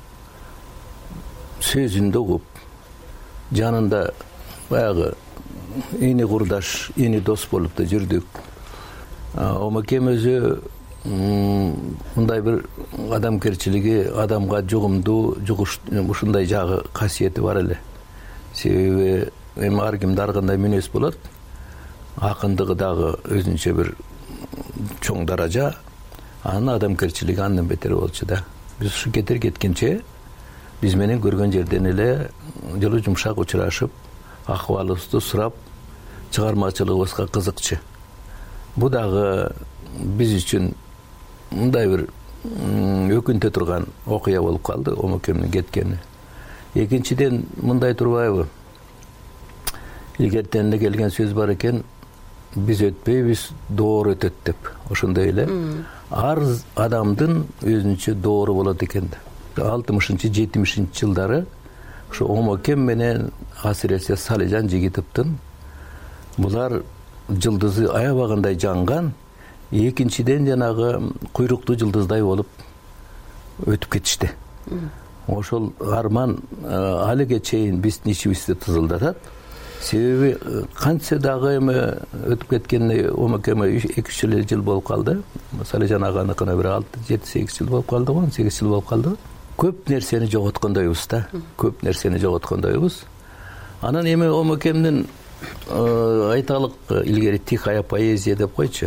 сөзүндө угуп, жанында баягы эни курдаш, эни дос болуп да жүрдүк. Омакем өзү мындай бир адамгерчилиги, адамга жугумдуу, ушундай жагы касиети бар эле. Себеби эми ар кимде ар кандай мүнөз болот. Акындыгы дагы өзүнчө бир чоң даража, анын адамгерчилиги андан бетер болчу да. Биз ушу кетер кеткенче биз менен көргөн жерден эле жылуу жумшак учурашып, акыбалыбызды сурап, чыгармачылыгыбызга кызыкчы. Бу дагы биз үчүн мындай бир өкүнтө турган окуя болуп калды, омакемдин кеткени. Экинчиден мындай турбайбы? Илгертен эле келген сөз бар экен, биз өтпөйбүз, доор өтөт деп. Ошондой эле ар адамдын өзүнчө доору болот экен да. алтымышынчы жетимишинчи жылдары ошо омакем менен асыресе Салижан Жигитовдун булар жылдызы аябагандай жанган. Экинчиден жанагы куйруктуу жылдыздай болуп өтүп кетишти. Ошол арман алыга чейин биздин ичибизди тызылдатат. Себеби канча дагы эми өтүп кеткенине омакеме эки үч жыл болуп калды. Салижан аганыкына бир алты жети сегиз жыл болуп калды, он сегиз жыл болуп калды. Көп нерсени жоготкондойбуз да. Көп нерсени жоготкондойбуз. Анан эми омакемдин айталык илгери тихая поэзия деп койчу.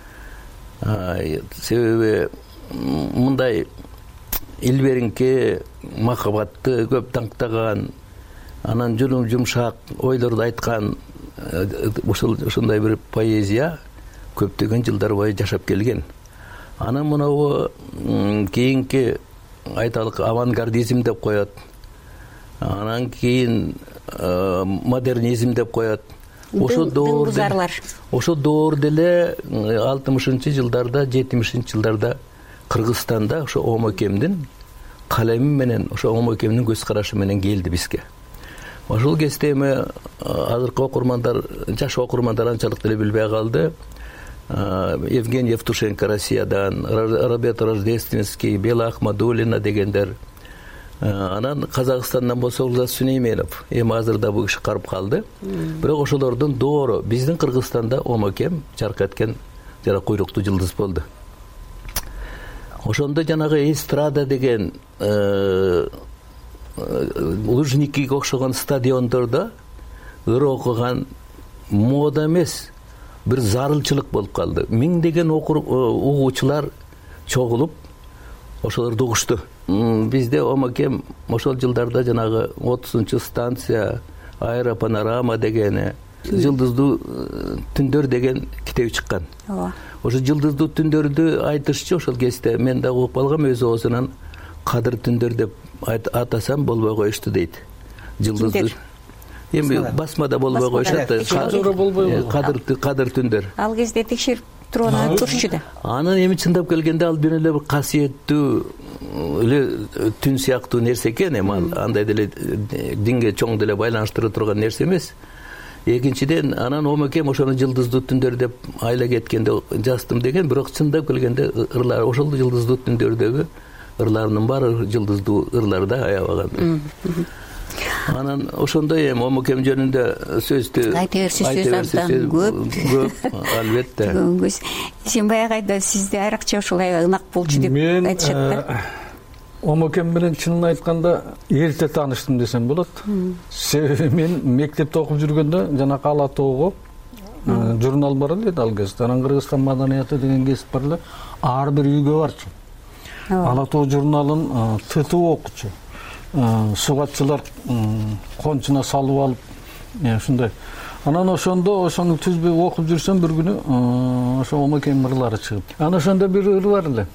Себеби мындай илберинки махабатты көп таңктаган, анан жулум жумшак ойлорду айткан ушундай бир поэзия көптөгөн жылдар бою жашап келген. Анан мынабу кийинки айталык авангардизм деп коет. Анан кийин модернизм деп коет. Ошо доордо ошо доордо эле алтымышынчы жылдарда, жетимишинчи жылдарда Кыргызстанда ошо омакемдин калеми менен, ошо омакемдин көз карашы менен келди бизге. Ошол кезде эми азыркы окурмандар, жаш окурмандар анчалык деле билбей калды. Евгений Евтушенко Россиядан, Роберт Рождественский, Бела Ахмадуллина дегендер. Анан Казакстандан болсо Улдас Сүнейменов, эми азырда бул киши карып калды. Бирок ошолордун доору биздин Кыргызстанда омакем жарк эткен жана куйруктуу жылдыз болду. Ошондо жанагы эстрада деген Лужникиге окшогон стадиондордо ыр окуган мода эмес, бир зарылчылык болуп калды. Миңдеген угуучулар чогулуп ошолорду угушту. Бизде омакем ошол жылдарда жанагы отузунчу станция, аэропанорама деген, жылдыздуу түндөр деген китеби чыккан. Ошо жылдыздуу түндөрдү айтышчу ошол кезде мен да угуп калгам, өз оозунан кадыр түндөр деп атасам болбой коюшту дейт. Жылдыздуу эми басмада болбой коюшат, кадыр түндөр. Ал кезде текшерип турган турчу да. Анан эми чындап келгенде ал бир эле бир касиеттүү эле түн сыяктуу нерсе экен, эми ал андай деле динге чоң деле байланыштыра турган нерсе эмес. Экинчиден, анан омекем ошону жылдыздуу түндөр деп айла кеткенде жаздым деген, бирок чындап келгенде ырлар ошол жылдыздуу түндөрдөгү ырларынын баары жылдыздуу ырларда аябаган. Анан ошондой эми омекем жөнүндө сөздү айта берсеңиз көп, албетте. Сен баягы айда сизде айрыкча ушулай ынак болчу деп айтышат да. Омекем менен чынын айтканда эрте тааныштым десем болот. Себеби мен мектепте окуп жүргөндө жанакы Ала тоого журнал бар эле ал кезде. Анан Кыргызстан маданияты деген кесип бар эле. Ар бир үйгө барчу. Ала тоо журналын тытып окучу. Сугатчылар кончуна салып алып, ушундай. Анан ошондо ошону түзбөй окуп жүрсөм бир күнү ошо омекем ырлары чыгып. Анан ошондо бир ыр бар эле.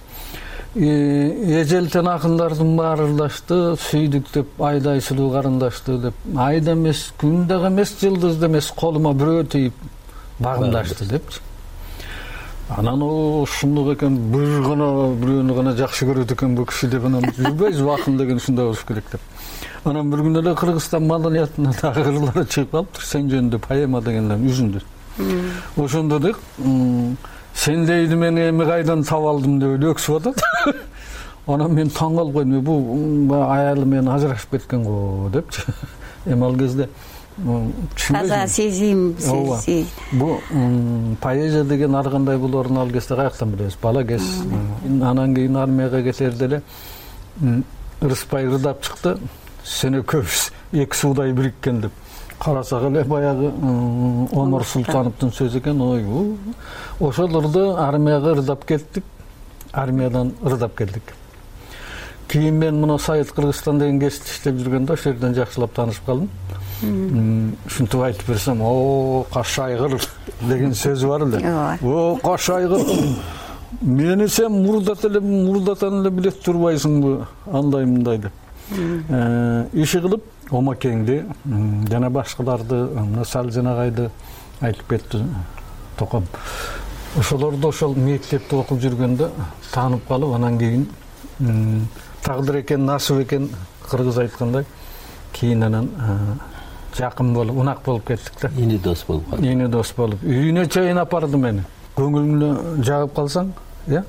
Эжелтен акындардын баары ырлашты, сүйдүк деп айдай сулуу карындашты деп. Айда эмес, күн дагы эмес, жылдыз эмес, колума бирөө тийип багымдашты депчи. Анан ушундук экен, бир гана бирөөнү гана жакшы көрөт экен бул киши деп, анан жүрбөйбүз акын деген ушундай болуш керек деп. Анан бир күнү эле Кыргызстан маданиятына дагы ырлары чыгып калыптыр, сен жөнүндө поэма дегенден үзүндү. Ошондо деп сен дейди мен эми кайдан таап алдым деп эле өксүп атат. Анан мен таң калып койдум, бул аялым менен ажырашып кеткен го депчи. Эми ал кезде таза сезим, сезим. Бу поэзия деген ар кандай болоорун ал кезде каяктан билебиз? Бала кез. Анан кийин армияга кетерде эле ырыспай ырдап чыкты. Сен экөөбүз эки суудай бириккен деп. Карасак эле баягы Омар Султановдун сөзү экен. Ой, ошол ырды армияга ырдап кеттик, армиядан ырдап келдик. Кийин мен мына Сайыт Кыргызстан деген кесипте иштеп жүргөндө ошол жерден жакшылап таанышып калдым. Ушинтип айтып берсем, о, каш айгыр деген сөзү бар эле. О, каш айгыр. Мени сен мурдат эле, мурдатан эле билет турбайсыңбы, андай мындай деп. Иши кылып Омакеңди жана башкаларды, мына Салжанагайды айтып кетти Током. Ошолорду ошол мектепте окуп жүргөндө таанып калып, анан кийин тагдыр экен, насып экен, кыргыз айткандай, кийин анан жакын болуп, унак болуп кеттик да. Ини дос болуп калды. Ини дос болуп, үйүнө чейин апарды мени. Көңүлүңдү жагып калсаң, э?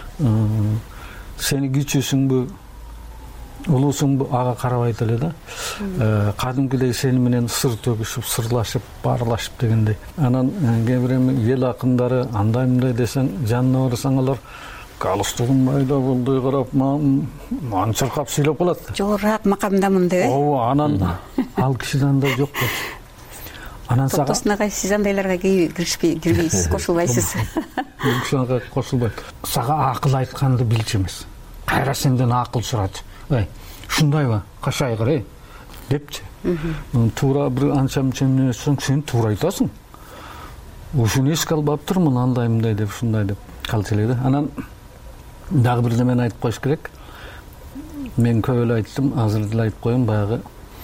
Сени кичүүсүңбү, улуусуңбу, ага карабайт эле да. Кадимкидей сени менен сыр төгүшүп, сырлашып, баарлашып дегендей. Анан кээ бир эми эл акындары андай мындай десең, жанына барсаң алар галстугум майда болдой карап, манчыркап сүйлөп калат. Жогорак макамдамын деп. Ооба, анан ал кишиде андай жок болчу. Анан сага Тоснага сиз андайларга киришпей, кирбейсиз, кошулбайсыз. Бул кишиге кошулбайт. Сага акыл айтканды билчү эмес. Кайра сенден акыл сурачу. Эй, ушундайбы? Каш айгыр, эй, депчи. Туура бир анча-мынча эмне айтсаң, сен туура айтасың. Ушуну эске албаптырмын, андай мындай деп, ушундай деп калчу эле да. Анан дагы бир немени айтып коюш керек. Мен көп эле айттым, азыр деле айтып коеюн, баягы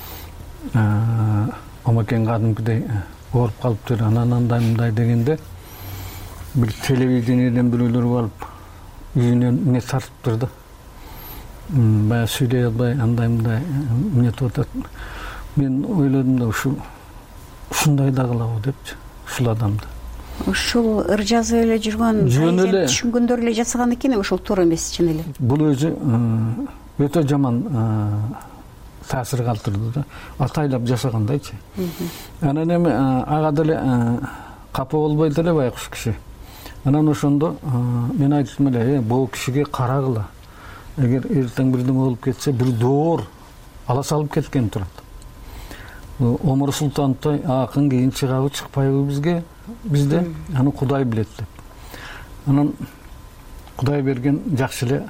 Омакең кадимкидей ооруп калыптыр, анан андай мындай дегенде бир телевидениеден бирөөлөр алып үйүнөн эмне тартыптыр да. Баягы сүйлөй албай, андай мындай эмнетип атат. Мен ойлодум да, ушу ушундай да кылабы депчи, ушул адамды. Ушул ыр жазып эле жүргөн, жөн эле түшүнгөндөр эле жасаган экен, ошол туура эмес чын эле. Бул өзү өтө жаман таасир калтырды да. Атайлап жасагандайчы. Анан эми ага деле капа болбой деле байкуш киши. Анан ошондо мен айттым эле, бул кишиге карагыла. Эгер эртең бирдеме болуп кетсе, бир доор ала салып кеткен турат. Омар Султановтой акын кийин чыгабы чыкпайбы бизге, бизде аны Кудай билет деп. Анан Кудай берген жакшы эле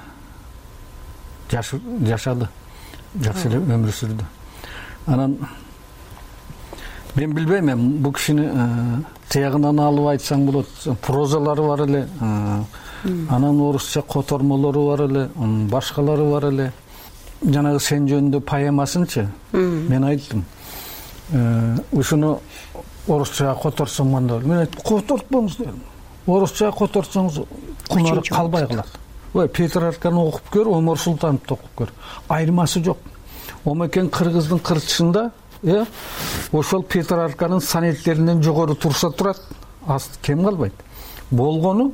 жашады, жакшы эле өмүр сүрдү. Анан мен билбейм, эми бул кишини тиягынан алып айтсаң болот. Прозалары бар эле, анан орусча котормолору бар эле, башкалары бар эле. Жанагы сен жөнүндө поэмасынчы мен айттым. Ушуну орусча которсоң мындай. Мен айттым, котортпоңуз дедим. Орусча которсоңуз кунары калбай калат. Ой, Петрарканы окуп көр, Омар Султановду окуп көр. Айырмасы жок. Омекен кыргыздын кырчысында, э, ошол Петрарканын сонеттеринен жогору турса турат, аст кем калбайт. Болгону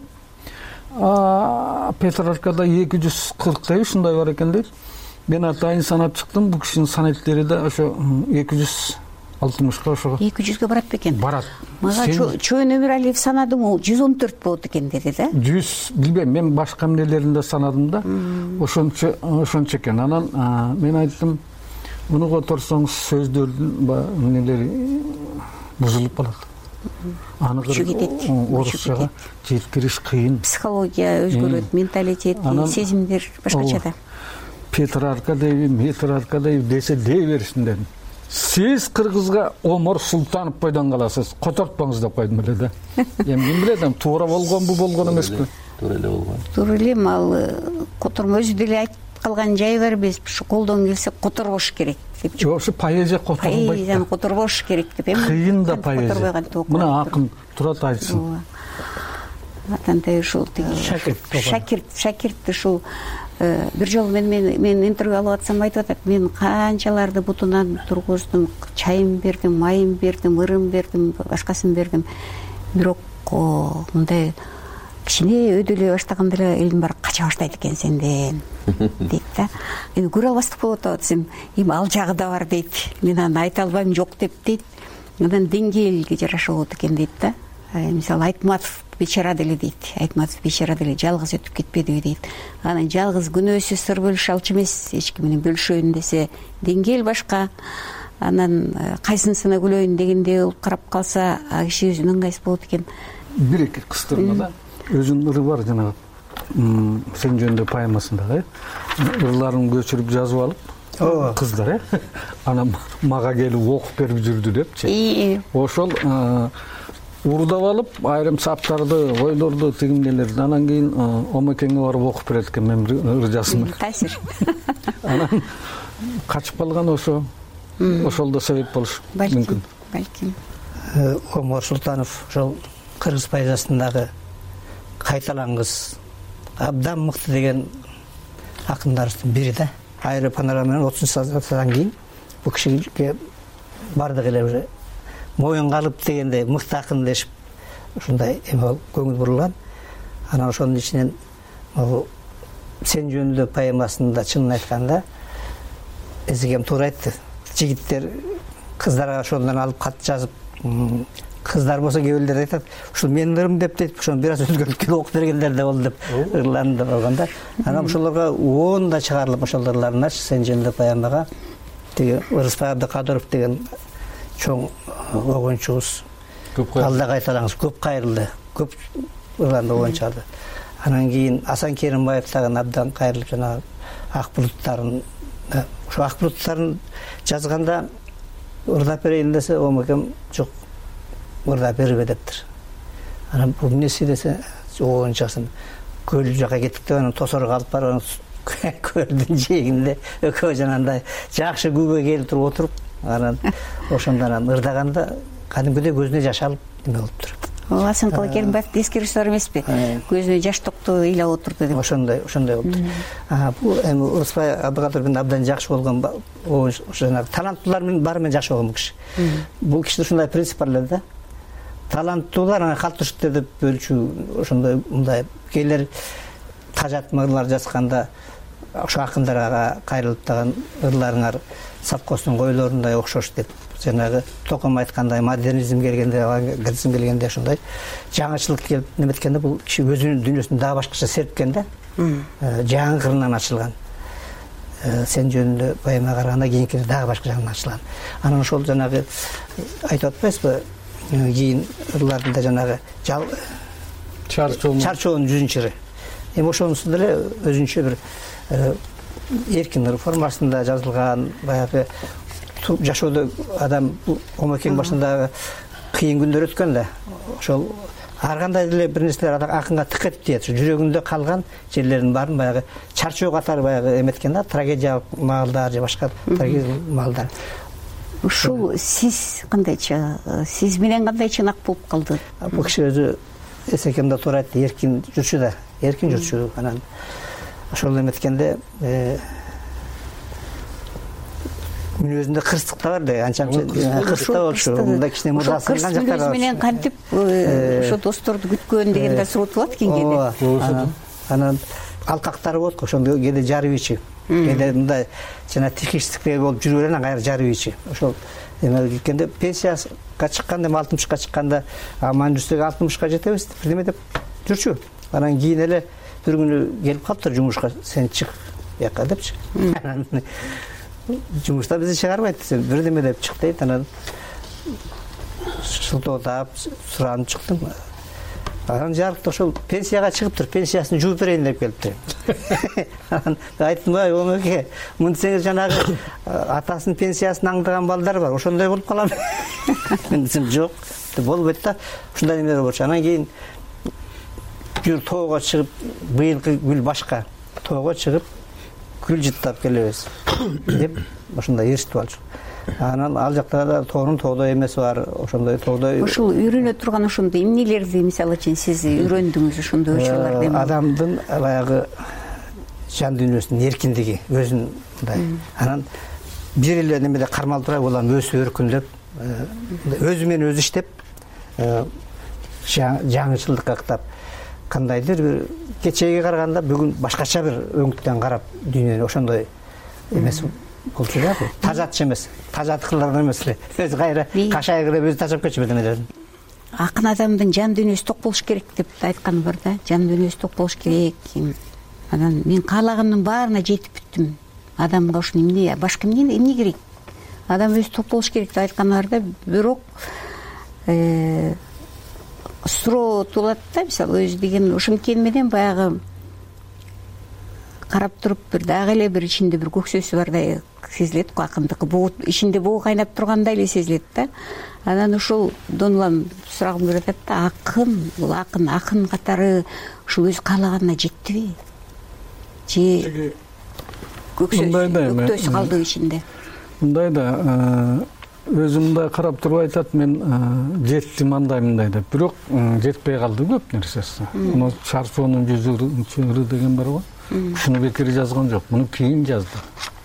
Петраркада эки жүз кырктай ушундай бар экен дейт. Мен атайын санап чыктым, бул кишинин сонеттери да ошо эки жүз алтымышка ошого. эки жүзгө барат бекен. Барат. Мага Чоюн Өмүралиев санадым, ол жүз он төрт болот экен деди да. жүз билбейм, мен башка эмнелеринде санадым да. Ошончо ошончо экен. Анан мен айттым, муну которсоңуз сөздөрдүн эмнелери бузулуп калат. Аны орусчага жеткириш кыйын. Психология өзгөрөт, менталитет, сезимдер башкача да. Петрарка дейби, Петрарка дейби десе дей беришин дедим. Сиз кыргызга Омар Султанов бойдон каласыз, котортпоңуз деп койдум эле да. Эми ким билет, туура болгонбу, болгон эмеспи? Туура эле болгон. Туура эле, ал котормо өзү деле айтып калган жайы бар, биз колдон келсе которбош керек деп. Жок, ошо поэзия которбойт. Поэзияны которбош керек деп. Эми кыйын да поэзия. Мына акын турат айтсын. Атандай ушул шакирт, шакирт, шакиртти ушул бир жолу мен мен интервью алып атсам айтып атат, мен канчаларды бутунан тургуздум, чайын бердим, майын бердим, ырын бердим, башкасын бердим. Бирок мындай кичине өдөлөй баштаганда эле элдин баары кача баштайт экен сенден дейт да. Эми көрө албастык болуп атат десем, эми ал жагы да бар дейт. Мен аны айта албайм, жок деп дейт. Андан деңгээлге жараша болот экен дейт да. Мисалы Айтматов бечара деле дейт. Айтматов бечара деле жалгыз өтүп кетпедиби дейт. Анан жалгыз күнөөсү сыр бөлүшө алчу эмес, эч ким менен бөлүшөйүн десе деңгээл башка. Анан кайсынысына күлөйүн дегенде болуп карап калса, а киши өзүнүн ыңгайсыз болот экен. Бир эки кыстырма да. Өзүнүн ыры бар жанагы сен жөнүндө поэмасында, ырларын көчүрүп жазып алып, кыздар, э, анан мага келип окуп берип жүрдү депчи. Ошол урдап алып, айрым саптарды, ойлорду, тигимделерди, анан кийин Омекеңе барып окуп берет экен мен ыр жаздым. Таасир. Анан качып калган ошо, ошол да себеп болушу мүмкүн. Балким. Омар Султанов ошол кыргыз поэзиясындагы кайталангыс, абдан мыкты деген акындардын бири да. Айры панорама менен отузунчу саздан кийин бул кишиге бардык эле уже моюнга алып дегенде мыкты акын дешип ушундай эме көңүл бурулган. Анан ошонун ичинен сен жөнүндө поэмасында чынын айтканда эзегем туура айтты. Жигиттер кыздарга ошондон алып кат жазып, кыздар болсо кээ бирлер айтат, ушул менин ырым деп дейт, ошону бир аз өзгөртүп окуп бергендер да болду деп ырланып алганда. Анан ошолорго он да чыгарылып ошол ырларыначы сен жөнүндө поэмага тиги Ырысбай Абдыкадыров деген чоң огончубуз алда кайталаңыз көп кайрылды, көп ырларды огон чыгарды. Анан кийин Асан Керимбаев дагы абдан кайрылып жана ак булуттарын, ошо ак булуттарын жазганда ырдап берейин десе, Омекем жок, ырдап бербе дептир. Анан бул эмнеси десе, огон чыгсын, көл жака кеттик деп анан тосорго алып барып, көлдүн жээгинде экөө жанагындай жакшы күбө келип туруп отуруп, анан ошондон ырдаганда кадимгидей көзүнө жаш алып эме болуптур. Асан Керимбаевдин эски режиссер эмеспи? Көзүнө жаш токту ыйлап отурду деп. Ошондой, ошондой болуптур. Бул эми Ырысбай Абдыкадыров менен абдан жакшы болгон, ошо жанагы таланттуулар менен баары менен жакшы болгон бул киши. Бул кишиде ушундай принцип бар эле да. Таланттуулар анан калтырыштар деп бөлчү, ошондой мындай кээлер тажат ырлар жазганда ошо акындарга кайрылып дагы ырларыңар совхоздун койлорундай окшош деп, жанагы Током айткандай модернизм келгенде, авангардизм келгенде ошондой жаңычылык келип неметкенде бул киши өзүнүн дүйнөсүн дагы башкача серпкен да. Жаңы кырынан ачылган. сен жөнүндө поэма караганда кийинкиде дагы башка жагынан ачылган. Анан ошол жанагы айтып атпайсызбы, кийин ырларында жанагы чарчоонун жүзүнчү ыры. Эми ошонусу деле өзүнчө бир эркин ыр формасында жазылган, баягы жашоодо адам омекең башында кыйын күндөр өткөн да. Ошол ар кандай деле бир нерселер акынга тык этип тиет. Жүрөгүндө калган жерлердин баарын баягы чарчоо катары баягы эметкен да, трагедиялык маалдар же башка трагедиялык маалдар. Ушул сиз кандайча, сиз менен кандай чынак болуп калды? Бул киши өзү эсекемде туура айтты, эркин жүрчү да, эркин жүрчү. Анан ошол эметкенде мүнөзүндө кырсык да бар да, анча-мынча кырсык да болчу. Мында кичине мурдасы кандай жактар бар. Менен кантип ошо досторду күткөн деген да суроо туулат экен кээде. Анан алкактары болот го, ошондо кээде жарып ичи. Кээде мындай жана тихиштикте болуп жүрүп эле анан кайра жарып ичи. Ошол эме кеткенде пенсияга чыкканда, алтымышка чыкканда, аман жүрсөк алтымышка жетебиз, бирдеме деп жүрчү. Анан кийин эле бир күнү келип калыптыр жумушка, сен чык бияка депчи. Жумушта бизди чыгарбайт, сен бирдеме деп чык дейт. Анан шылтоотап, суранып чыктым. Анан жарыкта ошол пенсияга чыгыптыр, пенсиясын жууп берейин деп келиптир. Анан айттым, ай омеке, мынтсеңиз жанагы атасынын пенсиясын аңдыган балдар бар, ошондой болуп калам. Мен десем, жок, болбойт да, ушундай немелер болчу. Анан кийин жүр тоого чыгып, быйылкы гүл башка, тоого чыгып гүл жыттап келебиз деп ошондой ээрчитип алчу. Анан ал жакта да тоонун тоодой эмеси бар, ошондой тоодой. Ушул үйрөнө турган ошондой эмнелерди мисалы үчүн сиз үйрөндүңүз ошондой учурларды? Адамдын баягы жан дүйнөсүнүн эркиндиги, өзүн мындай. Анан бир эле немеде кармалып турбай улам өсүп өркүндөп, өзү менен өзү иштеп, жаңычылдыкка каттап, кандайдыр бир кечеге караганда бүгүн башкача бир өңүттөн карап дүйнөнү ошондой эмес болчу да. Тажатчы эмес, тажат кылган эмес эле. Өзү кайра кашай кылып өзү тажап кетчү бирдемелерин. Акын адамдын жан дүйнөсү ток болуш керек деп айтканы бар да. Жан дүйнөсү ток болуш керек. Анан мен каалаганымдын баарына жетип бүттүм. Адамга ушуну эмне, башка эмне эмне керек? Адам өзү ток болуш керек деп айтканы бар да. Бирок суроо туулат да, мисалы өзү деген ошонткен менен баягы карап туруп бир дагы эле бир ичинде бир көксөсү бардай сезилет го, акындыкы буу ичинде буу кайнап тургандай эле сезилет да. Анан ошолдон улам сурагым келип атат да, акын, бул акын, акын катары ушул өзү каалаганына жеттиби? Же көксөсү калды ичинде? Мындай да, өзүм мындай карап туруп айтат, мен жеттим андай мындай деп. Бирок жетпей калды көп нерсеси. Мына чарчоонун жүзүнчү ыры деген бар го. Ушуну бекер жазган жок, муну кийин жазды.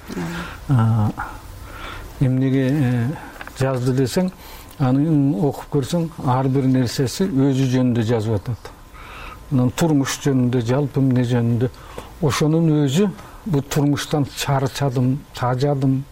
Эмнеге жазды десең, аны окуп көрсөң, ар бир нерсеси өзү жөнүндө жазып атат. Анан турмуш жөнүндө, жалпы эмне жөнүндө, ошонун өзү бул турмуштан чарчадым, тажадым,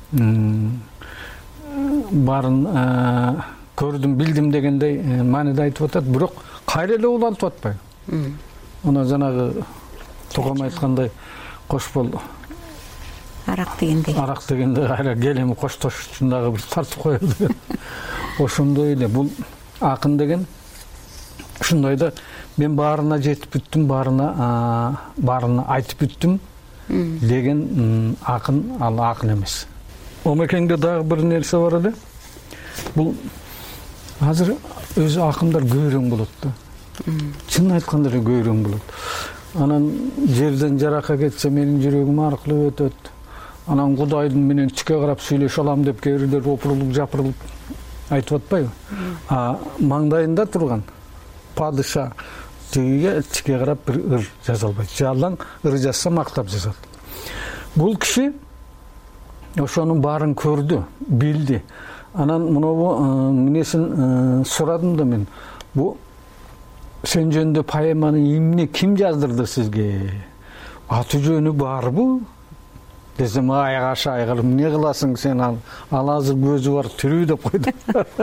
барын көрдүм, билдим дегендей мааниде айтып атат, бирок кайра эле улантып атпайбы. Ана жанагы Током айткандай, кош бол арак дегендей. Арак дегенде кайра келеми коштош үчүн дагы бир тартып коёбу деген. Ошондой эле бул акын деген ушундай да, мен баарына жетип бүттүм, баарына баарына айтып бүттүм деген акын, ал акын эмес. Омекеңде дагы бир нерсе бар эле. Бул азыр өзү акындар көйрөң болот да. Чын айтканда эле көйрөң болот. Анан жерден жаракка кетсе менин жүрөгүм аркылуу өтөт. Анан Кудайдын менен тике карап сүйлөшө алам деп кээ бирлер опурулуп жапырылып айтып атпайбы? А маңдайында турган падыша тигиге тике карап бир ыр жаза албайт. Жалаң ыр жазса мактап жазат. Бул киши ошонун баарын көрдү, билди. Анан мынабу эмнесин сурадым да мен. Бу сен жөнүндө поэманы эмне ким жаздырды сизге? Аты жөнү барбы? Десем, ай каша айгыл, эмне кыласың сен, ал азыр көзү бар тирүү деп койду.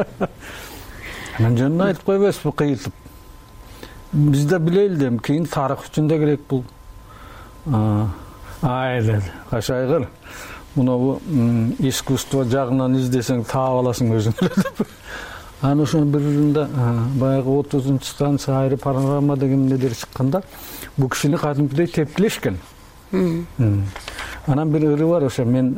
Анан жөнүн айтып койбойсузбу кыйылтып. Биз да билели дем, кийин тарых үчүн да керек бул. айыл кашайгыр мынабу искусство жагынан издесең таап аласың өзүң эле деп анан ошонун бир жылында баягы отузунчу станция айры панорама деген эмнелер чыкканда бул кишини кадимкидей тепкилешкен. Анан бир ыры бар, ошо мен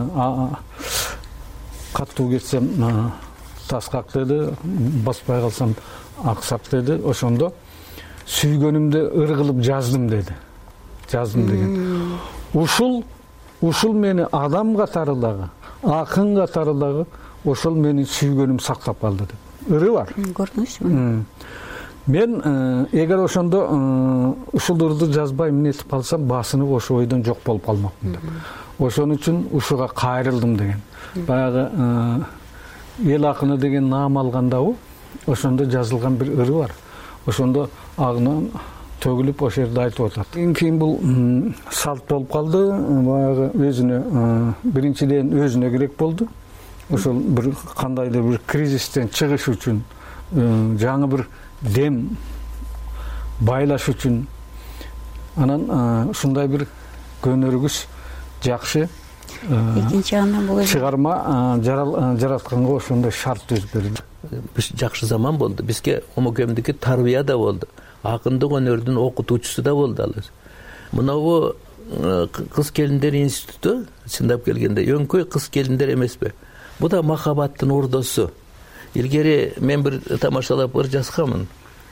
каттуу кетсем таскак деди, баспай калсам аксак деди. Ошондо сүйгөнүмдү ыр кылып жаздым деди. Жаздым деген. Ушул ушул мени адам катары дагы, акын катары дагы ошол менин сүйгөнүм сактап калды деп ыры бар. Көрдүңүзбү? Мен эгер ошондо ушул ырды жазбай эмнетип калсам, басынып ошо ойдон жок болуп калмакмын деп. Ошон үчүн ушуга кайрылдым деген. Баягы эл акыны деген наам алгандабы, ошондо жазылган бир ыры бар. Ошондо агынан төгүлүп ошол жерде айтып атат. Кийин бул салт болуп калды, баягы өзүнө биринчиден өзүнө керек болду. Ошол бир кандайдыр бир кризистен чыгыш үчүн, жаңы бир дем байлаш үчүн анан ушундай бир көнөрүгүс жакшы экинчи андан бул чыгарма жаратканга ошондой шарт түзүп берди. Биз жакшы заман болду. Бизге омокемдики тарбия да болду. Акындык өнөрдүн окутуучусу да болду ал. Мынабу кыз келиндер институту чындап келгенде өңкөй кыз келиндер эмеспи? Бу да махабаттын ордосу. Илгери мен бир тамашалап ыр жазганмын.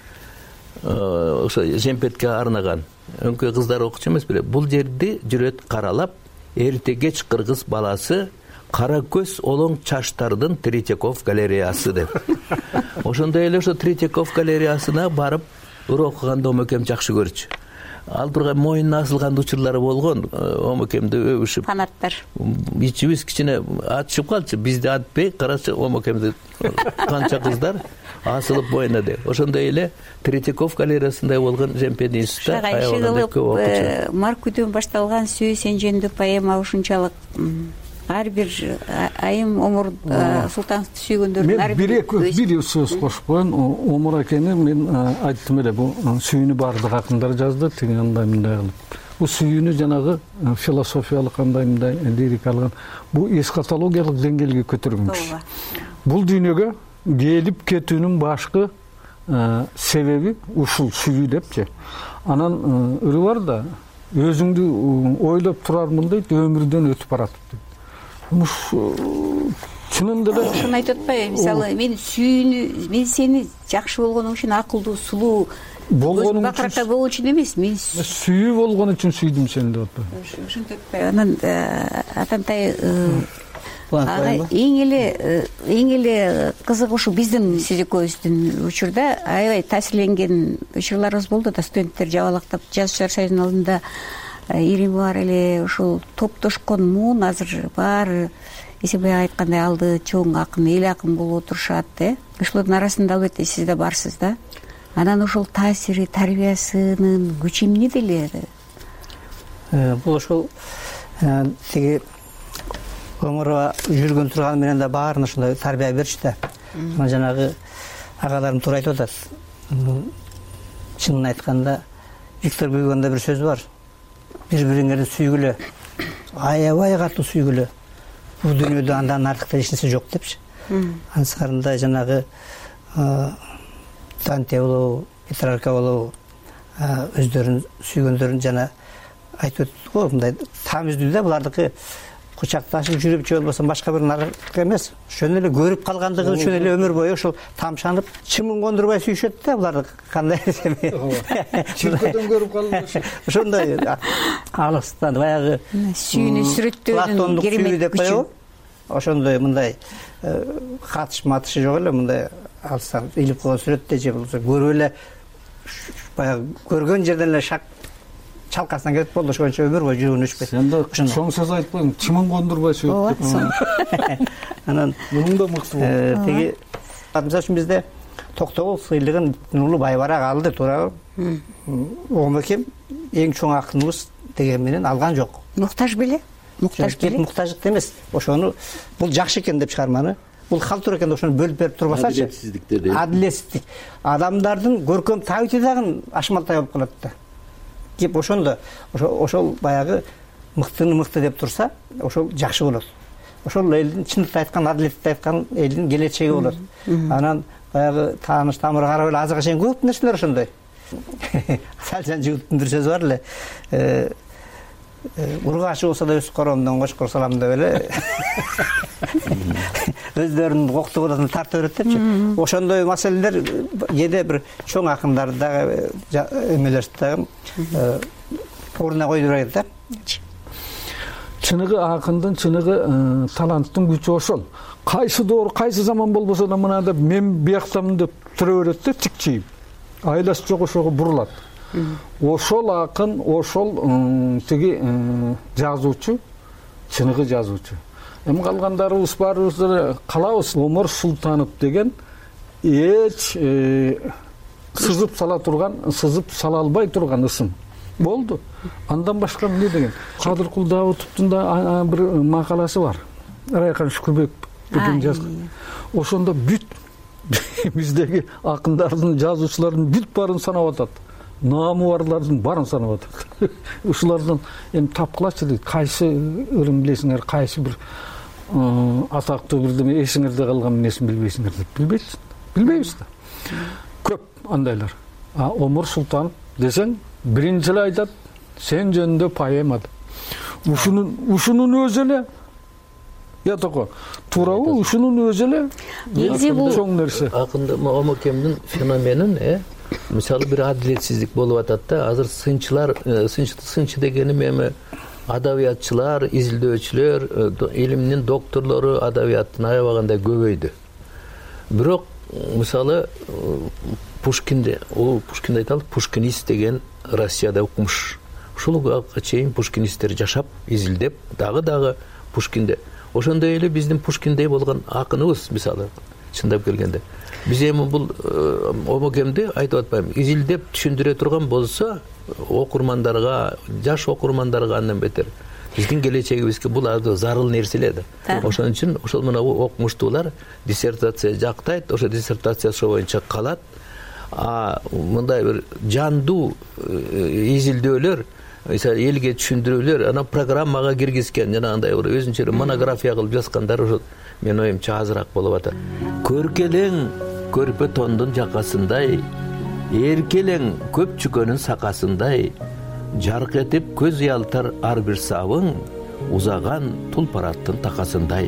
Ошо жемпетке арнаган. Өңкөй кыздар окучу эмес беле. Бул жерди жүрөт каралап, эрте кеч кыргыз баласы кара көз олоң чаштардын Третьяков галереясы деп. Ошондой эле ошо Третьяков галереясына барып ыр окуганды омокем жакшы көрчү. Ал турган моюнуна асылган учурлары болгон, омокемди өбүшүп. Фанаттар. Ичибиз кичине атышып калчу. Бизди атпай, карачы омокемди канча кыздар асылып моюнуна деп. Ошондой эле Третьяков галереясындай болгон Жемпет институтта аябаганда көп окучу. Маркүдөн башталган Сүй сен жөнүндө поэма ушунчалык ар бир айым Омур Султановду сүйгөндөрдүн ар бир бир сөз кошуп коеюн. Омур акени мен айттым эле, бул сүйүүнү баардык акындар жазды, тиги андай мындай кылып. Бул сүйүүнү жанагы философиялык андай мындай лирикалык, бул эскатологиялык деңгээлге көтөргөн киши. Бул дүйнөгө келип кетүүнүн башкы себеби ушул сүйүү депчи. Анан ыры бар да, өзүңдү ойлоп турармын дейт, өмүрдөн өтүп баратып дейт. Чынында да ушуну айтып атпайбы? Мисалы, мен сүйүүнү, мен сени жакшы болгонум үчүн, акылдуу, сулуу болгонум үчүн, бакыракай болгон үчүн эмес, мен сүйүү болгон үчүн сүйдүм сени деп атпайбы? Ушинтип атпайбы? Анан Атантай эң эле эң эле кызыгы ушу биздин сиз экөөбүздүн учурда аябай таасирленген учурларыбыз болду да. Студенттер жабалактап жазуучулар союзунун алдында ирими бар эле ушул топтошкон муун азыр баары эсебай айткандай алды чоң акын, эл акын болуп отурушат, э. Ошолордун арасында албетте сиз да барсыз да. Анан ошол таасири, тарбиясынын күчү эмнеде эле? Бул ошол тиги Омурова жүргөн турганы менен да баарын ошондой тарбия берчү да. Жанагы агаларым туура айтып атат. Чынын айтканда Виктор Гюгода бир сөз бар. Бири-бириңерди сүйгүлө, аябай катуу сүйгүлө. Бул дүйнөдө андан артык эч нерсе жок депчи. Ансарында жанагы Данте болобу, Петрарка болобу, өздөрүн сүйгөндөрүн жана айтып өттү го, мындай тамиздүү да булардыкы кучакташып жүрүп же болбосо башка бир наркы эмес. Ошону эле көрүп калгандыгы үчүн эле өмүр бою ошол тамшанып, чымын кондурбай сүйүшөт да булар. Кандай чиркөдөн көрүп калды. Ошондой алыстан баягы сүйүүнү сүрөттөөнүн керемет күчү. Ошондой мындай катыш матышы жок эле, мындай алыстан илип койгон сүрөттө же болбосо көрүп эле баягы көргөн жерден эле шак чалкасынан кетип болду. Ошончо өмүр бою жүргөн өчпөйт. Сен да чоң сөз айтпайсың, чымын кондурбай сүйөт деп. Анан мунун да мыкты болду. Тиги мисалы үчүн бизде Токтогул сыйлыгын Нурлуу Байбарак алды, туурабы? Омокем эң чоң акыныбыз деген менен алган жок. Муктаж беле? Муктаж беле? Муктаждык эмес. Ошону бул жакшы экен деп чыгарманы. Бул калтура экен, ошону бөлүп берип турбасачы. Адилетсиздик. Адилетсиздик. Адамдардын көркөм табити дагы ашмалтай болуп калат да. Кеп ошондо ошол баягы мыктыны мыкты деп турса, ошол жакшы болот. Ошол элдин чындыкты айткан, адилеттүү айткан элдин келечеги болот. Анан баягы тааныш тамыры карап эле азыркыга чейин көп нерселер ошондой. Салжан жигиттин бир сөзү бар эле. Ургачы болсо да өз коромдон кошкор салам деп эле өздөрүнүн коктук болотун тартып берет депчи. Ошондой маселелер кээде бир чоң акындар дагы эмелерди дагы ордуна коюп берет да. Чыныгы акындын, чыныгы таланттын күчү ошол. Кайсы доор, кайсы заман болбосо да мына деп мен бияктамын деп тура берет да, тикчип. Айласы жок ошого бурулат. Ошол акын, ошол тиги жазуучу, чыныгы жазуучу. Эми калгандарыбыз баарыбыз калабыз. Омар Султанов деген эч сызып сала турган, сызып сала албай турган ысым болду. Андан башка эмне деген? Кадыркул Даутовдун да бир макаласы бар. Райкан Шүкүрбековдун жазган. Ошондо бүт биздеги акындардын, жазуучулардын бүт баарын санап атат. Наамы барлардын баарын санап атат. Ушулардан эми тапкылачы дейт. Кайсы ырым билесиңер, кайсы бир атактуу бирдеме эсиңерде калган эмнесин билбейсиңер деп билбейсиз. Билбейбиз да. Көп андайлар. А Омар Султанов десең, биринчи эле айтат, сен жөнүндө поэма. Ушунун ушунун өзү эле я такой туурабы, ушунун өзү эле негизи бул чоң нерсе. Акында Омакемдин феноменин, э, мисалы бир адилетсиздик болуп атат да. Азыр сынчылар, сынчы сынчы дегеним эми адабиятчылар, изилдөөчүлөр, илимдин докторлору адабияттын аябагандай көбөйдү. Бирок мисалы Пушкинде, ол Пушкин айталы, пушкинист деген Россияда укмуш. Ушул убакка чейин пушкинисттер жашап, изилдеп, дагы-дагы Пушкинде. Ошондой эле биздин Пушкиндей болгон акыныбыз, мисалы, чындап келгенде. Биз эми бул Омакемди айтып атпайм, изилдеп түшүндүрө турган болсо, окурмандарга, жаш окурмандарга андан бетер. Биздин келечегибизге бул зарыл нерселер да. Ошон үчүн ошол мына окумуштуулар диссертация жактайт, ошо диссертация ошо боюнча калат. А мындай бир жандуу изилдөөлөр, элге түшүндүрүүлөр, анан программага киргизген, жана андай бир өзүнчө монография кылып жазгандар ошо мен оюмча азыраак болуп атат. Көркелең көрпө тондун жакасындай, эркелең көп чүкөнүн сакасындай, жарк этип көз уялтар ар бир сабың, узаган тулпараттын такасындай.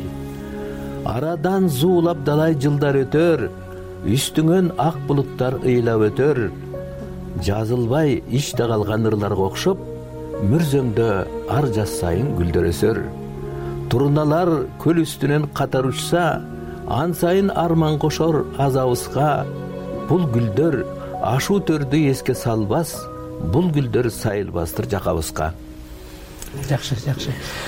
Арадан зуулап далай жылдар өтөр, үстүңөн ак булуттар ыйлап өтөр, жазылбай ичте калган ырларга окшоп, мүрзөңдө ар жаз сайын гүлдөр өсөр. Турналар көл үстүнөн катар учса, ан сайын арман кошор азабызга. Бул гүлдөр ашуу төрдү эске салбас, бул гүлдөр сайылбастыр жакабызга. Жакшы, жакшы.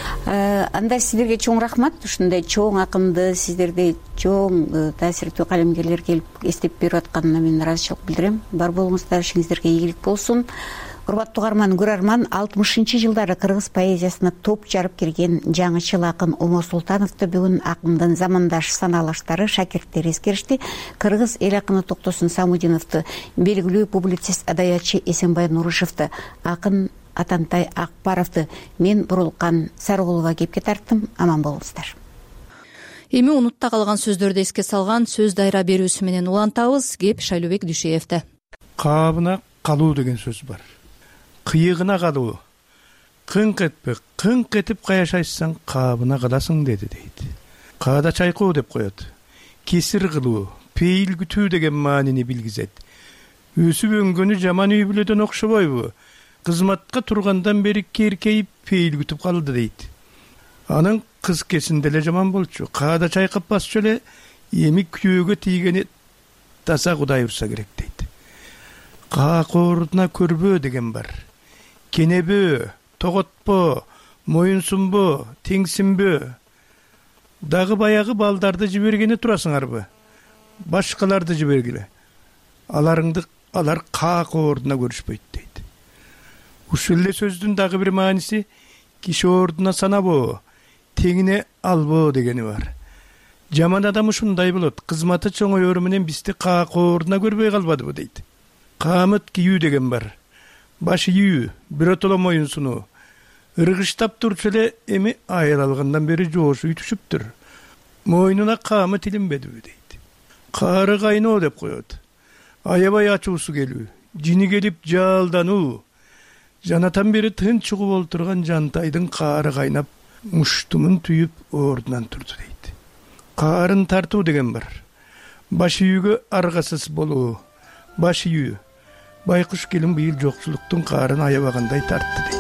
Анда сиздерге чоң рахмат. Ушундай чоң акынды, сиздерде чоң таасирттүү калемгерлер келип эстеп берип атканына мен ыраазычылык билдирем. Бар болуңуздар, ишиңиздерге ийгилик болсун. Урматтуу угарман, көрөрман, алтымышынчы жылдары кыргыз поэзиясына топ жарып кирген жаңычыл акын Омар Султановду бүгүн акындын замандаш саналаштары, шакирттери эскеришти. Кыргыз эл акыны Токтосун Самудиновду, белгилүү публицист, адаятчы Эсенбай Нурушевду, акын Атантай Акбаровду мен Бурулкан Сарыгулова кепке тарттым. Аман болуңуздар. Эми унутта калган сөздөрдү эске салган сөз дайра берүүсү менен улантабыз. Кеп Шайлообек Дүйшеевде. Кабына калуу деген сөз бар. Кыйыгына калуу. Кыңк этпе, кыңк этип каяшайсаң, кабына каласың деди дейт. Каада чайкоо деп коет. Кесир кылуу, пейил күтүү деген маанини билгизет. Өсүп өнгөнү жаман үй бүлөдөн окшобойбу? Кызматка тургандан бери керкейип пейил күтүп калды дейт. Анын кыз кесинде эле жаман болчу. Каада чайкап басчу эле, эми күйөөгө тийгени таза Кудай урса керек дейт. Каакордуна көрбөө деген бар. Кенебөө, тоготпо, моюнсунбо, теңсинбөө. Дагы баягы балдарды жибергени турасыңарбы? Башкаларды жибергиле. Аларыңды алар каакордуна көрүшпөйт дейт. Ушул эле сөздүн дагы бир мааниси киши ордуна санабоо, теңине албоо дегени бар. Жаман адам ушундай болот. Кызматы чоңоёру менен бизди каакордуна көрбөй калбадыбы дейт. Камыт кийүү деген бар. Баш ийүү, биротоло моюн сунуу. ыргыштап турчу эле эми айыл алгандан бери жоошу түшүптүр. Мойнуна камы тилинбедиби дейт. Каары кайноо деп коет. Аябай ачуусу келүү, жини келип жалдануу. Жанатан бери тынч угуп олтурган Жантайдын каары кайнап, муштумун түйүп ордунан турду дейт. Каарын тартуу деген бар. Баш үйгө аргасыз болуу. Баш үйү. Байкуш келин быйыл жокчулуктун каарын аябагандай тартты дейт.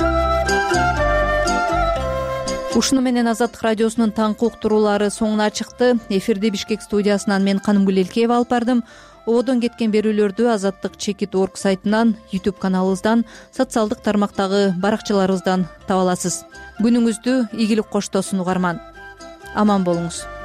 Ушуну менен Азаттык радиосунун таңкы уктуруулары соңуна чыкты. Эфирди Бишкек студиясынан мен Канымгүл Элкеева алып бардым. Ободон кеткен берүүлөрдү Азаттык чекит точка орг сайтынан, YouTube каналыбыздан, социалдык тармактагы баракчаларыбыздан таба аласыз. Күнүңүздү ийгилик коштосун угарман. Аман болуңуз.